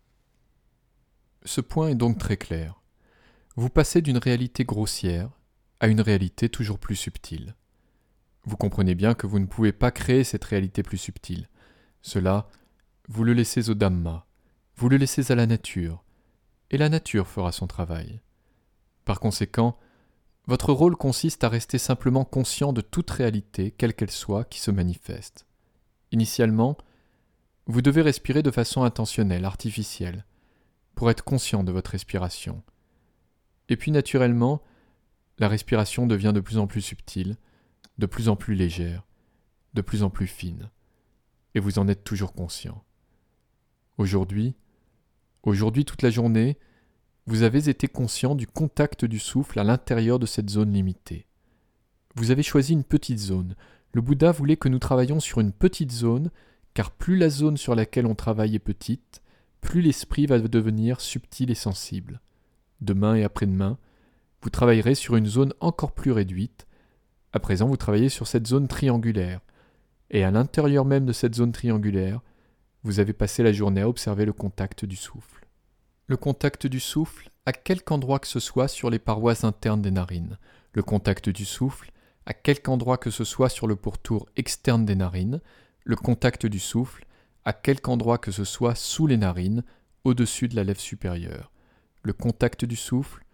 S1: Ce point est donc très clair. Vous passez d'une réalité grossière à une réalité toujours plus subtile. Vous comprenez bien que vous ne pouvez pas créer cette réalité plus subtile. Cela, vous le laissez au Dhamma, vous le laissez à la nature, et la nature fera son travail. Par conséquent, votre rôle consiste à rester simplement conscient de toute réalité, quelle qu'elle soit, qui se manifeste. Initialement, vous devez respirer de façon intentionnelle, artificielle, pour être conscient de votre respiration. Et puis naturellement, la respiration devient de plus en plus subtile, de plus en plus légère, de plus en plus fine, et vous en êtes toujours conscient. Aujourd'hui, toute la journée, vous avez été conscient du contact du souffle à l'intérieur de cette zone limitée. Vous avez choisi une petite zone. Le Bouddha voulait que nous travaillions sur une petite zone, car plus la zone sur laquelle on travaille est petite, plus l'esprit va devenir subtil et sensible. Demain et après-demain, vous travaillerez sur une zone encore plus réduite. À présent, vous travaillez sur cette zone triangulaire. Et à l'intérieur même de cette zone triangulaire, vous avez passé la journée à observer le contact du souffle. Le contact du souffle à quelque endroit que ce soit sur les parois internes des narines. Le contact du souffle à quelque endroit que ce soit sur le pourtour externe des narines. Le contact du souffle à quelque endroit que ce soit sous les narines, au-dessus de la lèvre supérieure. Le contact du souffle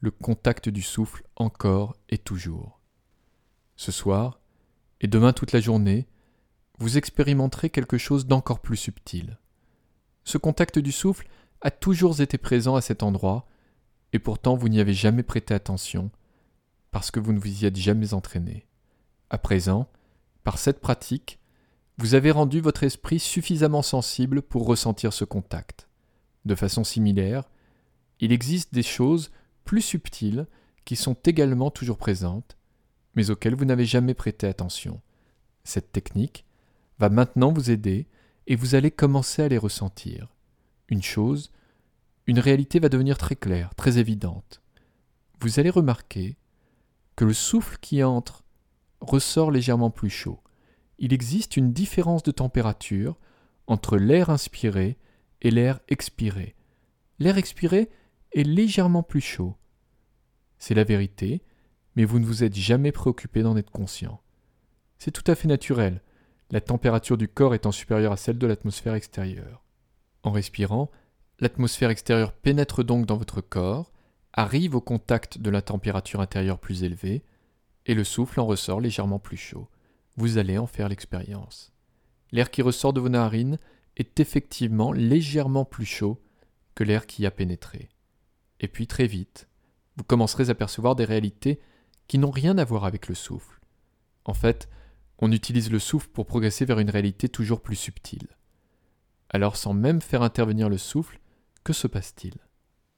S1: encore et toujours. Ce soir, et demain toute la journée, vous expérimenterez quelque chose d'encore plus subtil. Ce contact du souffle a toujours été présent à cet endroit, et pourtant vous n'y avez jamais prêté attention, parce que vous ne vous y êtes jamais entraîné. À présent, par cette pratique, vous avez rendu votre esprit suffisamment sensible pour ressentir ce contact. De façon similaire, il existe des choses plus subtiles qui sont également toujours présentes, mais auxquelles vous n'avez jamais prêté attention. Cette technique va maintenant vous aider et vous allez commencer à les ressentir. Une réalité va devenir très claire, très évidente. Vous allez remarquer que le souffle qui entre ressort légèrement plus chaud. Il existe une différence de température entre l'air inspiré et l'air expiré. L'air expiré est légèrement plus chaud. C'est la vérité, mais vous ne vous êtes jamais préoccupé d'en être conscient. C'est tout à fait naturel, la température du corps étant supérieure à celle de l'atmosphère extérieure. En respirant, l'atmosphère extérieure pénètre donc dans votre corps, arrive au contact de la température intérieure plus élevée, et le souffle en ressort légèrement plus chaud. Vous allez en faire l'expérience. L'air qui ressort de vos narines est effectivement légèrement plus chaud que l'air qui y a pénétré. Et puis très vite, vous commencerez à percevoir des réalités qui n'ont rien à voir avec le souffle. En fait, on utilise le souffle pour progresser vers une réalité toujours plus subtile. Alors sans même faire intervenir le souffle, que se passe-t-il ?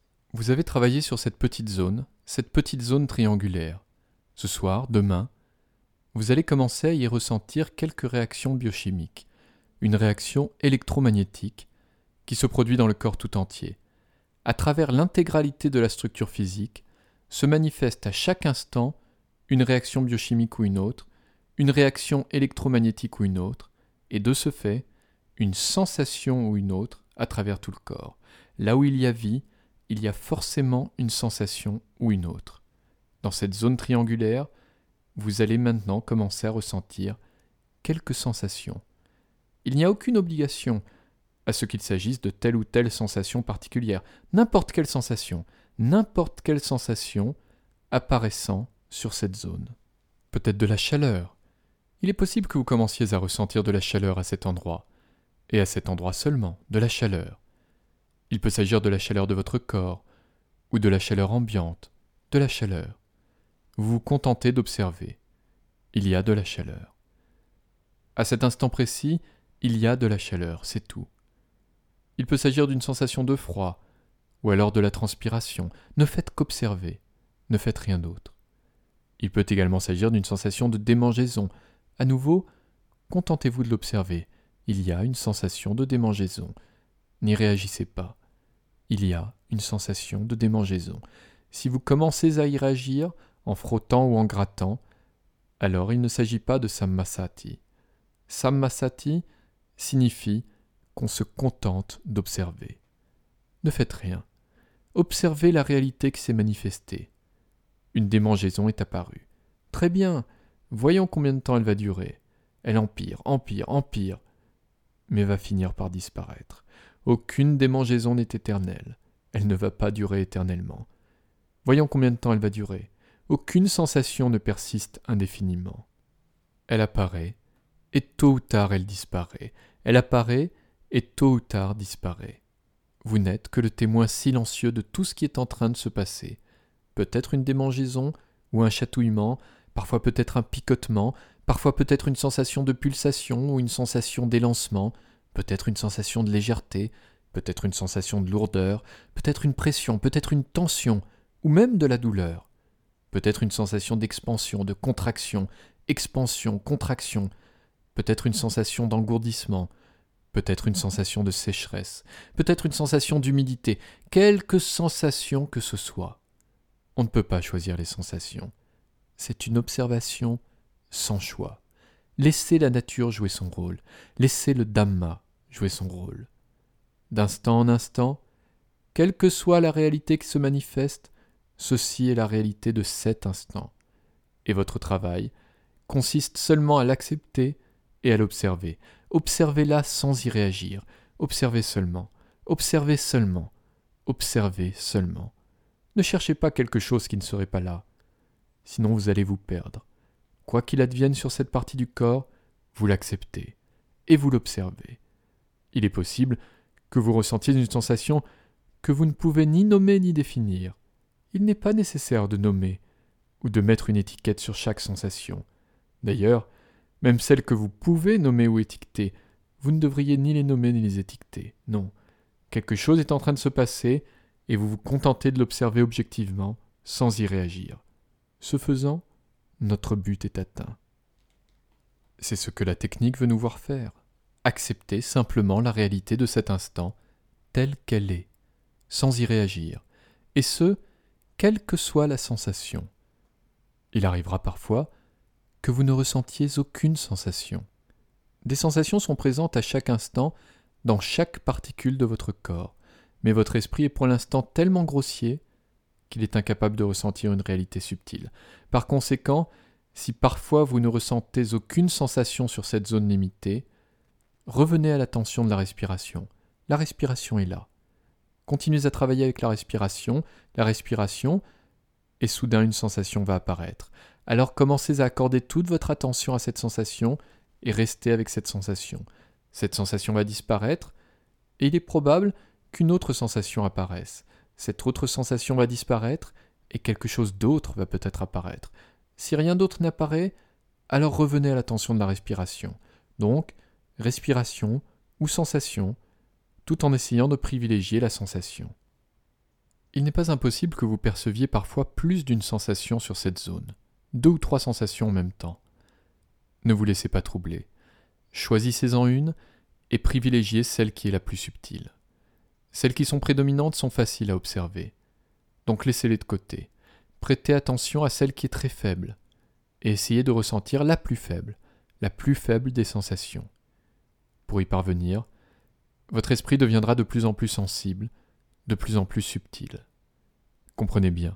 S1: Vous avez travaillé sur cette petite zone triangulaire. Ce soir, demain, vous allez commencer à y ressentir quelques réactions biochimiques, une réaction électromagnétique qui se produit dans le corps tout entier. À travers l'intégralité de la structure physique, se manifeste à chaque instant une réaction biochimique ou une autre, une réaction électromagnétique ou une autre, et de ce fait, une sensation ou une autre à travers tout le corps. Là où il y a vie, il y a forcément une sensation ou une autre. Dans cette zone triangulaire, vous allez maintenant commencer à ressentir quelques sensations. Il n'y a aucune obligation à ce qu'il s'agisse de telle ou telle sensation particulière, n'importe quelle sensation apparaissant sur cette zone. Peut-être de la chaleur. Il est possible que vous commenciez à ressentir de la chaleur à cet endroit, et à cet endroit seulement, de la chaleur. Il peut s'agir de la chaleur de votre corps, ou de la chaleur ambiante, de la chaleur. Vous vous contentez d'observer. Il y a de la chaleur. À cet instant précis, il y a de la chaleur, c'est tout. Il peut s'agir d'une sensation de froid, ou alors de la transpiration. Ne faites qu'observer, ne faites rien d'autre. Il peut également s'agir d'une sensation de démangeaison. À nouveau, contentez-vous de l'observer. Il y a une sensation de démangeaison. N'y réagissez pas. Il y a une sensation de démangeaison. Si vous commencez à y réagir, en frottant ou en grattant, alors il ne s'agit pas de sammasati. Sammasati signifie qu'on se contente d'observer. Ne faites rien. Observez la réalité qui s'est manifestée. Une démangeaison est apparue. Très bien, voyons combien de temps elle va durer. Elle empire, mais va finir par disparaître. Aucune démangeaison n'est éternelle. Elle ne va pas durer éternellement. Voyons combien de temps elle va durer. Aucune sensation ne persiste indéfiniment. Elle apparaît, et tôt ou tard elle disparaît. Elle apparaît, et tôt ou tard disparaît. Vous n'êtes que le témoin silencieux de tout ce qui est en train de se passer. Peut-être une démangeaison, ou un chatouillement, parfois peut-être un picotement, parfois peut-être une sensation de pulsation ou une sensation d'élancement, peut-être une sensation de légèreté, peut-être une sensation de lourdeur, peut-être une pression, peut-être une tension, ou même de la douleur. Peut-être une sensation d'expansion, de contraction, expansion, contraction, peut-être une sensation d'engourdissement, peut-être une sensation de sécheresse, peut-être une sensation d'humidité, quelque sensation que ce soit. On ne peut pas choisir les sensations. C'est une observation sans choix. Laissez la nature jouer son rôle, laissez le Dhamma jouer son rôle. D'instant en instant, quelle que soit la réalité qui se manifeste, ceci est la réalité de cet instant. Et votre travail consiste seulement à l'accepter et à l'observer. Observez-la sans y réagir. Observez seulement. Observez seulement. Observez seulement. Ne cherchez pas quelque chose qui ne serait pas là. Sinon vous allez vous perdre. Quoi qu'il advienne sur cette partie du corps, vous l'acceptez et vous l'observez. Il est possible que vous ressentiez une sensation que vous ne pouvez ni nommer ni définir. Il n'est pas nécessaire de nommer ou de mettre une étiquette sur chaque sensation. D'ailleurs, même celles que vous pouvez nommer ou étiqueter, vous ne devriez ni les nommer ni les étiqueter. Non, quelque chose est en train de se passer et vous vous contentez de l'observer objectivement, sans y réagir. Ce faisant, notre but est atteint. C'est ce que la technique veut nous voir faire. Accepter simplement la réalité de cet instant, telle qu'elle est, sans y réagir, et ce, quelle que soit la sensation. Il arrivera parfois que vous ne ressentiez aucune sensation. Des sensations sont présentes à chaque instant, dans chaque particule de votre corps, mais votre esprit est pour l'instant tellement grossier qu'il est incapable de ressentir une réalité subtile. Par conséquent, si parfois vous ne ressentez aucune sensation sur cette zone limitée, revenez à l'attention de la respiration. La respiration est là. Continuez à travailler avec la respiration, et soudain une sensation va apparaître. Alors commencez à accorder toute votre attention à cette sensation et restez avec cette sensation. Cette sensation va disparaître, et il est probable qu'une autre sensation apparaisse. Cette autre sensation va disparaître, et quelque chose d'autre va peut-être apparaître. Si rien d'autre n'apparaît, alors revenez à l'attention de la respiration. Donc, respiration ou sensation, tout en essayant de privilégier la sensation. Il n'est pas impossible que vous perceviez parfois plus d'une sensation sur cette zone. 2 ou 3 sensations en même temps. Ne vous laissez pas troubler. Choisissez-en une et privilégiez celle qui est la plus subtile. Celles qui sont prédominantes sont faciles à observer. Donc laissez-les de côté. Prêtez attention à celle qui est très faible et essayez de ressentir la plus faible des sensations. Pour y parvenir, votre esprit deviendra de plus en plus sensible, de plus en plus subtil. Comprenez bien.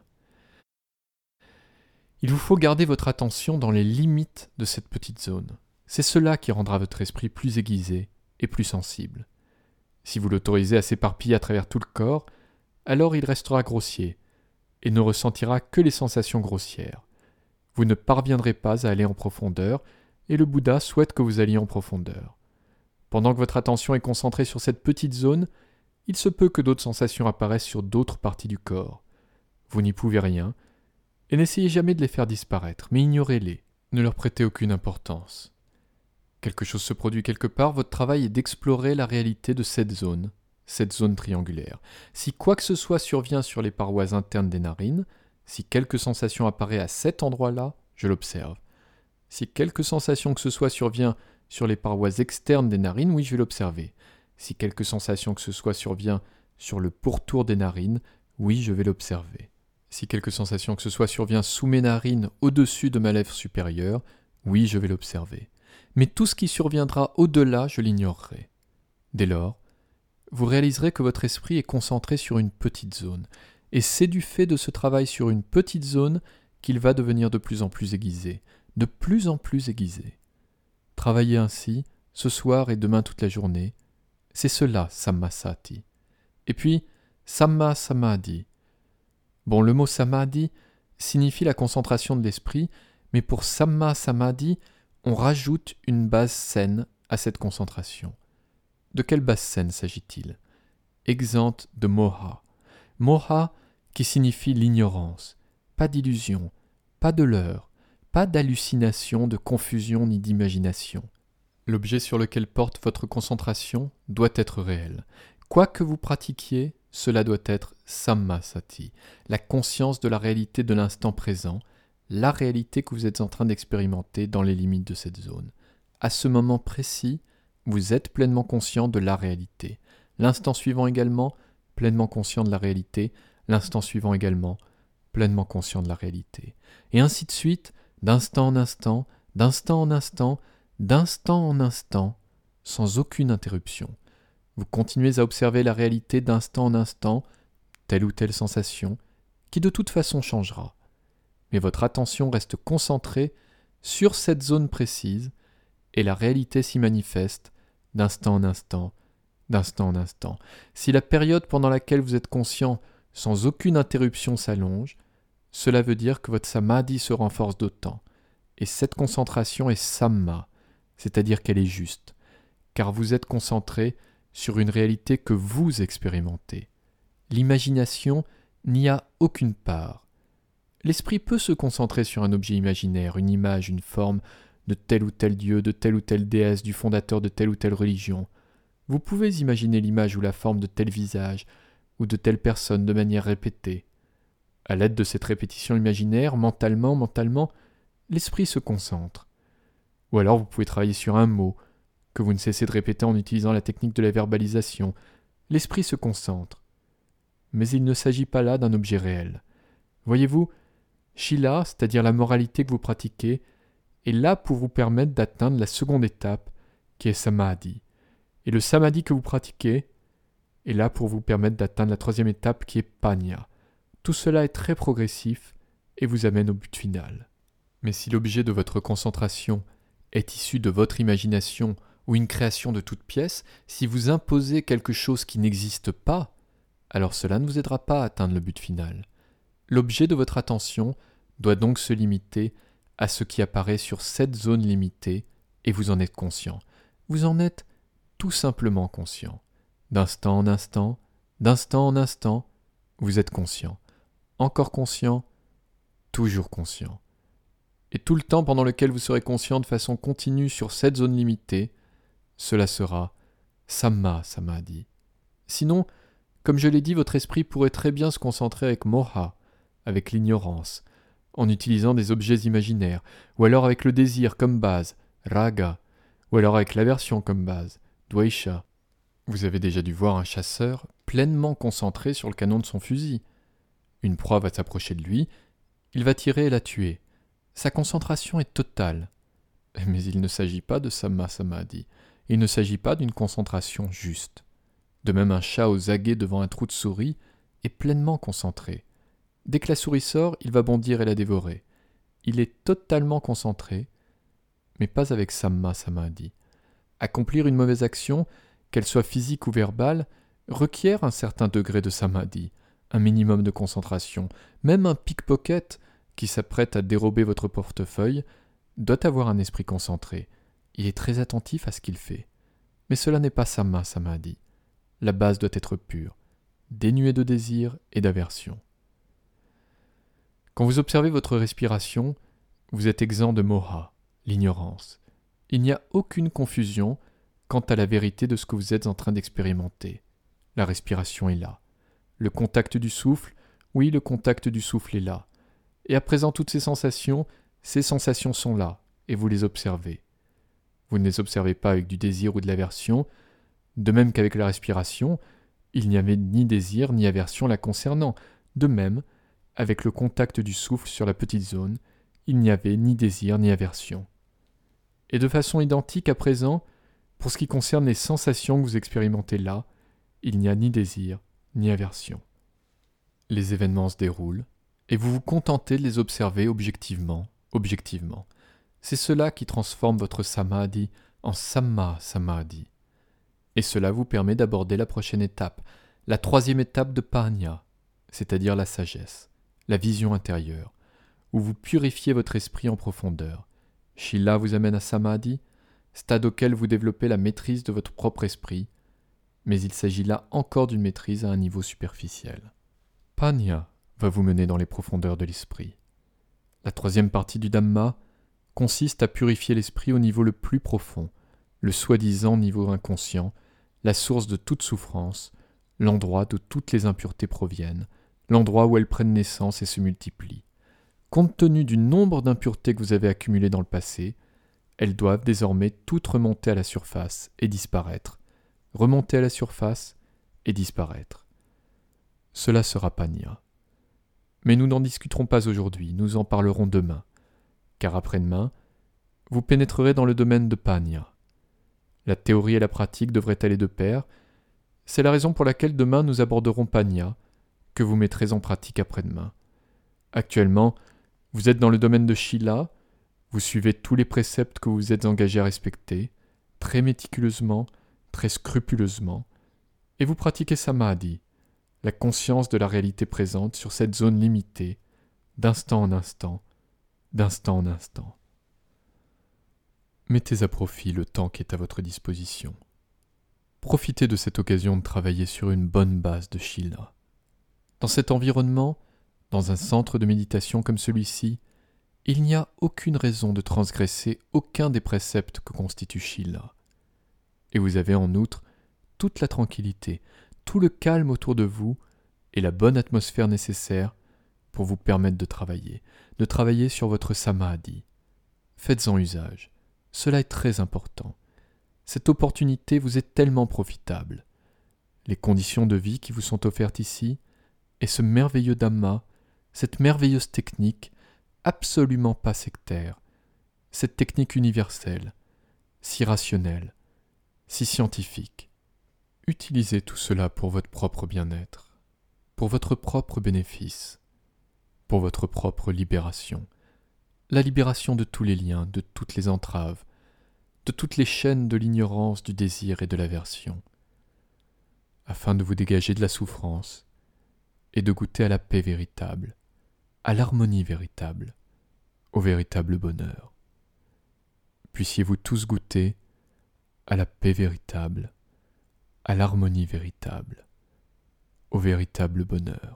S1: Il vous faut garder votre attention dans les limites de cette petite zone. C'est cela qui rendra votre esprit plus aiguisé et plus sensible. Si vous l'autorisez à s'éparpiller à travers tout le corps, alors il restera grossier et ne ressentira que les sensations grossières. Vous ne parviendrez pas à aller en profondeur et le Bouddha souhaite que vous alliez en profondeur. Pendant que votre attention est concentrée sur cette petite zone, il se peut que d'autres sensations apparaissent sur d'autres parties du corps. Vous n'y pouvez rien, et n'essayez jamais de les faire disparaître, mais ignorez-les, ne leur prêtez aucune importance. Quelque chose se produit quelque part, votre travail est d'explorer la réalité de cette zone triangulaire. Si quoi que ce soit survient sur les parois internes des narines, si quelque sensation apparaît à cet endroit-là, je l'observe. Si quelque sensation que ce soit survient sur les parois externes des narines, oui, je vais l'observer. Si quelque sensation que ce soit survient sur le pourtour des narines, oui, je vais l'observer. Si quelque sensation que ce soit survient sous mes narines, au-dessus de ma lèvre supérieure, oui, je vais l'observer. Mais tout ce qui surviendra au-delà, je l'ignorerai. Dès lors, vous réaliserez que votre esprit est concentré sur une petite zone, et c'est du fait de ce travail sur une petite zone qu'il va devenir de plus en plus aiguisé, de plus en plus aiguisé. Travaillez ainsi, ce soir et demain toute la journée, c'est cela, Samma Sati. Et puis, Samma Samadhi. Bon, le mot Samadhi signifie la concentration de l'esprit, mais pour Samma Samadhi, on rajoute une base saine à cette concentration. De quelle base saine s'agit-il ? Exempte de moha. Moha qui signifie l'ignorance, pas d'illusion, pas de leurre, pas d'hallucination, de confusion ni d'imagination. L'objet sur lequel porte votre concentration doit être réel. Quoi que vous pratiquiez, cela doit être Samma Sati, la conscience de la réalité de l'instant présent, la réalité que vous êtes en train d'expérimenter dans les limites de cette zone. À ce moment précis, vous êtes pleinement conscient de la réalité. L'instant suivant également, pleinement conscient de la réalité. L'instant suivant également, pleinement conscient de la réalité. Et ainsi de suite, d'instant en instant, d'instant en instant, d'instant en instant, sans aucune interruption. Vous continuez à observer la réalité d'instant en instant, telle ou telle sensation, qui de toute façon changera. Mais votre attention reste concentrée sur cette zone précise, et la réalité s'y manifeste d'instant en instant, d'instant en instant. Si la période pendant laquelle vous êtes conscient sans aucune interruption s'allonge, cela veut dire que votre samadhi se renforce d'autant. Et cette concentration est samma, c'est-à-dire qu'elle est juste, car vous êtes concentré sur une réalité que vous expérimentez. L'imagination n'y a aucune part. L'esprit peut se concentrer sur un objet imaginaire, une image, une forme de tel ou tel dieu, de telle ou telle déesse, du fondateur de telle ou telle religion. Vous pouvez imaginer l'image ou la forme de tel visage ou de telle personne de manière répétée. À l'aide de cette répétition imaginaire, mentalement, l'esprit se concentre. Ou alors vous pouvez travailler sur un mot que vous ne cessez de répéter en utilisant la technique de la verbalisation. L'esprit se concentre. Mais il ne s'agit pas là d'un objet réel. Voyez-vous, Shila, c'est-à-dire la moralité que vous pratiquez, est là pour vous permettre d'atteindre la seconde étape, qui est Samadhi. Et le Samadhi que vous pratiquez est là pour vous permettre d'atteindre la troisième étape, qui est Panya. Tout cela est très progressif et vous amène au but final. Mais si l'objet de votre concentration est issu de votre imagination ou une création de toute pièce, si vous imposez quelque chose qui n'existe pas, alors cela ne vous aidera pas à atteindre le but final. L'objet de votre attention doit donc se limiter à ce qui apparaît sur cette zone limitée et vous en êtes conscient. Vous en êtes tout simplement conscient. D'instant en instant, d'instant en instant, vous êtes conscient. Encore conscient, toujours conscient. Et tout le temps pendant lequel vous serez conscient de façon continue sur cette zone limitée, cela sera Samma Samadhi. Sinon, comme je l'ai dit, votre esprit pourrait très bien se concentrer avec moha, avec l'ignorance, en utilisant des objets imaginaires, ou alors avec le désir comme base, raga, ou alors avec l'aversion comme base, dvaisha. Vous avez déjà dû voir un chasseur pleinement concentré sur le canon de son fusil. Une proie va s'approcher de lui, il va tirer et la tuer. Sa concentration est totale. Mais il ne s'agit pas de samma samadhi. Il ne s'agit pas d'une concentration juste. De même, un chat aux aguets devant un trou de souris est pleinement concentré. Dès que la souris sort, il va bondir et la dévorer. Il est totalement concentré, mais pas avec samma samadhi. Accomplir une mauvaise action, qu'elle soit physique ou verbale, requiert un certain degré de samadhi, un minimum de concentration. Même un pickpocket qui s'apprête à dérober votre portefeuille doit avoir un esprit concentré. Il est très attentif à ce qu'il fait. Mais cela n'est pas samma samadhi. La base doit être pure, dénuée de désir et d'aversion. Quand vous observez votre respiration, vous êtes exempt de moha, l'ignorance. Il n'y a aucune confusion quant à la vérité de ce que vous êtes en train d'expérimenter. La respiration est là. Le contact du souffle, oui, le contact du souffle est là. Et à présent, toutes ces sensations sont là, et vous les observez. Vous ne les observez pas avec du désir ou de l'aversion, de même qu'avec la respiration, il n'y avait ni désir ni aversion la concernant. De même, avec le contact du souffle sur la petite zone, il n'y avait ni désir ni aversion. Et de façon identique à présent, pour ce qui concerne les sensations que vous expérimentez là, il n'y a ni désir ni aversion. Les événements se déroulent, et vous vous contentez de les observer objectivement. C'est cela qui transforme votre samadhi en samma samadhi. Et cela vous permet d'aborder la prochaine étape, la troisième étape de panya, c'est-à-dire la sagesse, la vision intérieure, où vous purifiez votre esprit en profondeur. Shila vous amène à samadhi, stade auquel vous développez la maîtrise de votre propre esprit, mais il s'agit là encore d'une maîtrise à un niveau superficiel. Panya va vous mener dans les profondeurs de l'esprit. La troisième partie du Dhamma consiste à purifier l'esprit au niveau le plus profond, le soi-disant niveau inconscient, la source de toute souffrance, l'endroit d'où toutes les impuretés proviennent, l'endroit où elles prennent naissance et se multiplient. Compte tenu du nombre d'impuretés que vous avez accumulées dans le passé, elles doivent désormais toutes remonter à la surface et disparaître, remonter à la surface et disparaître. Cela sera panya. Mais nous n'en discuterons pas aujourd'hui, nous en parlerons demain, car après-demain, vous pénétrerez dans le domaine de panya. La théorie et la pratique devraient aller de pair, c'est la raison pour laquelle demain nous aborderons panya, que vous mettrez en pratique après-demain. Actuellement, vous êtes dans le domaine de Shila, vous suivez tous les préceptes que vous vous êtes engagés à respecter, très méticuleusement, très scrupuleusement, et vous pratiquez Samadhi, la conscience de la réalité présente sur cette zone limitée, d'instant en instant, d'instant en instant. Mettez à profit le temps qui est à votre disposition. Profitez de cette occasion de travailler sur une bonne base de Shila. Dans cet environnement, dans un centre de méditation comme celui-ci, il n'y a aucune raison de transgresser aucun des préceptes que constitue Shila. Et vous avez en outre toute la tranquillité, tout le calme autour de vous et la bonne atmosphère nécessaire pour vous permettre de travailler sur votre samadhi. Faites-en usage. Cela est très important. Cette opportunité vous est tellement profitable. Les conditions de vie qui vous sont offertes ici, et ce merveilleux Dhamma, cette merveilleuse technique, absolument pas sectaire, cette technique universelle, si rationnelle, si scientifique. Utilisez tout cela pour votre propre bien-être, pour votre propre bénéfice, pour votre propre libération, la libération de tous les liens, de toutes les entraves, de toutes les chaînes de l'ignorance, du désir et de l'aversion, afin de vous dégager de la souffrance et de goûter à la paix véritable, à l'harmonie véritable, au véritable bonheur. Puissiez-vous tous goûter à la paix véritable, à l'harmonie véritable, au véritable bonheur.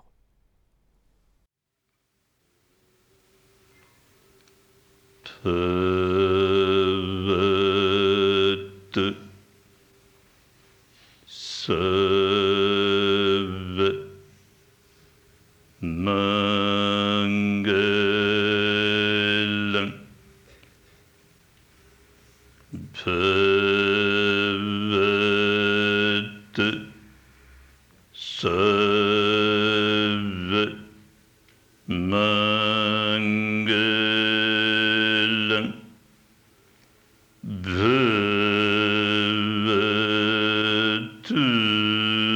S2: Mangala
S3: Mangalam Bhavatu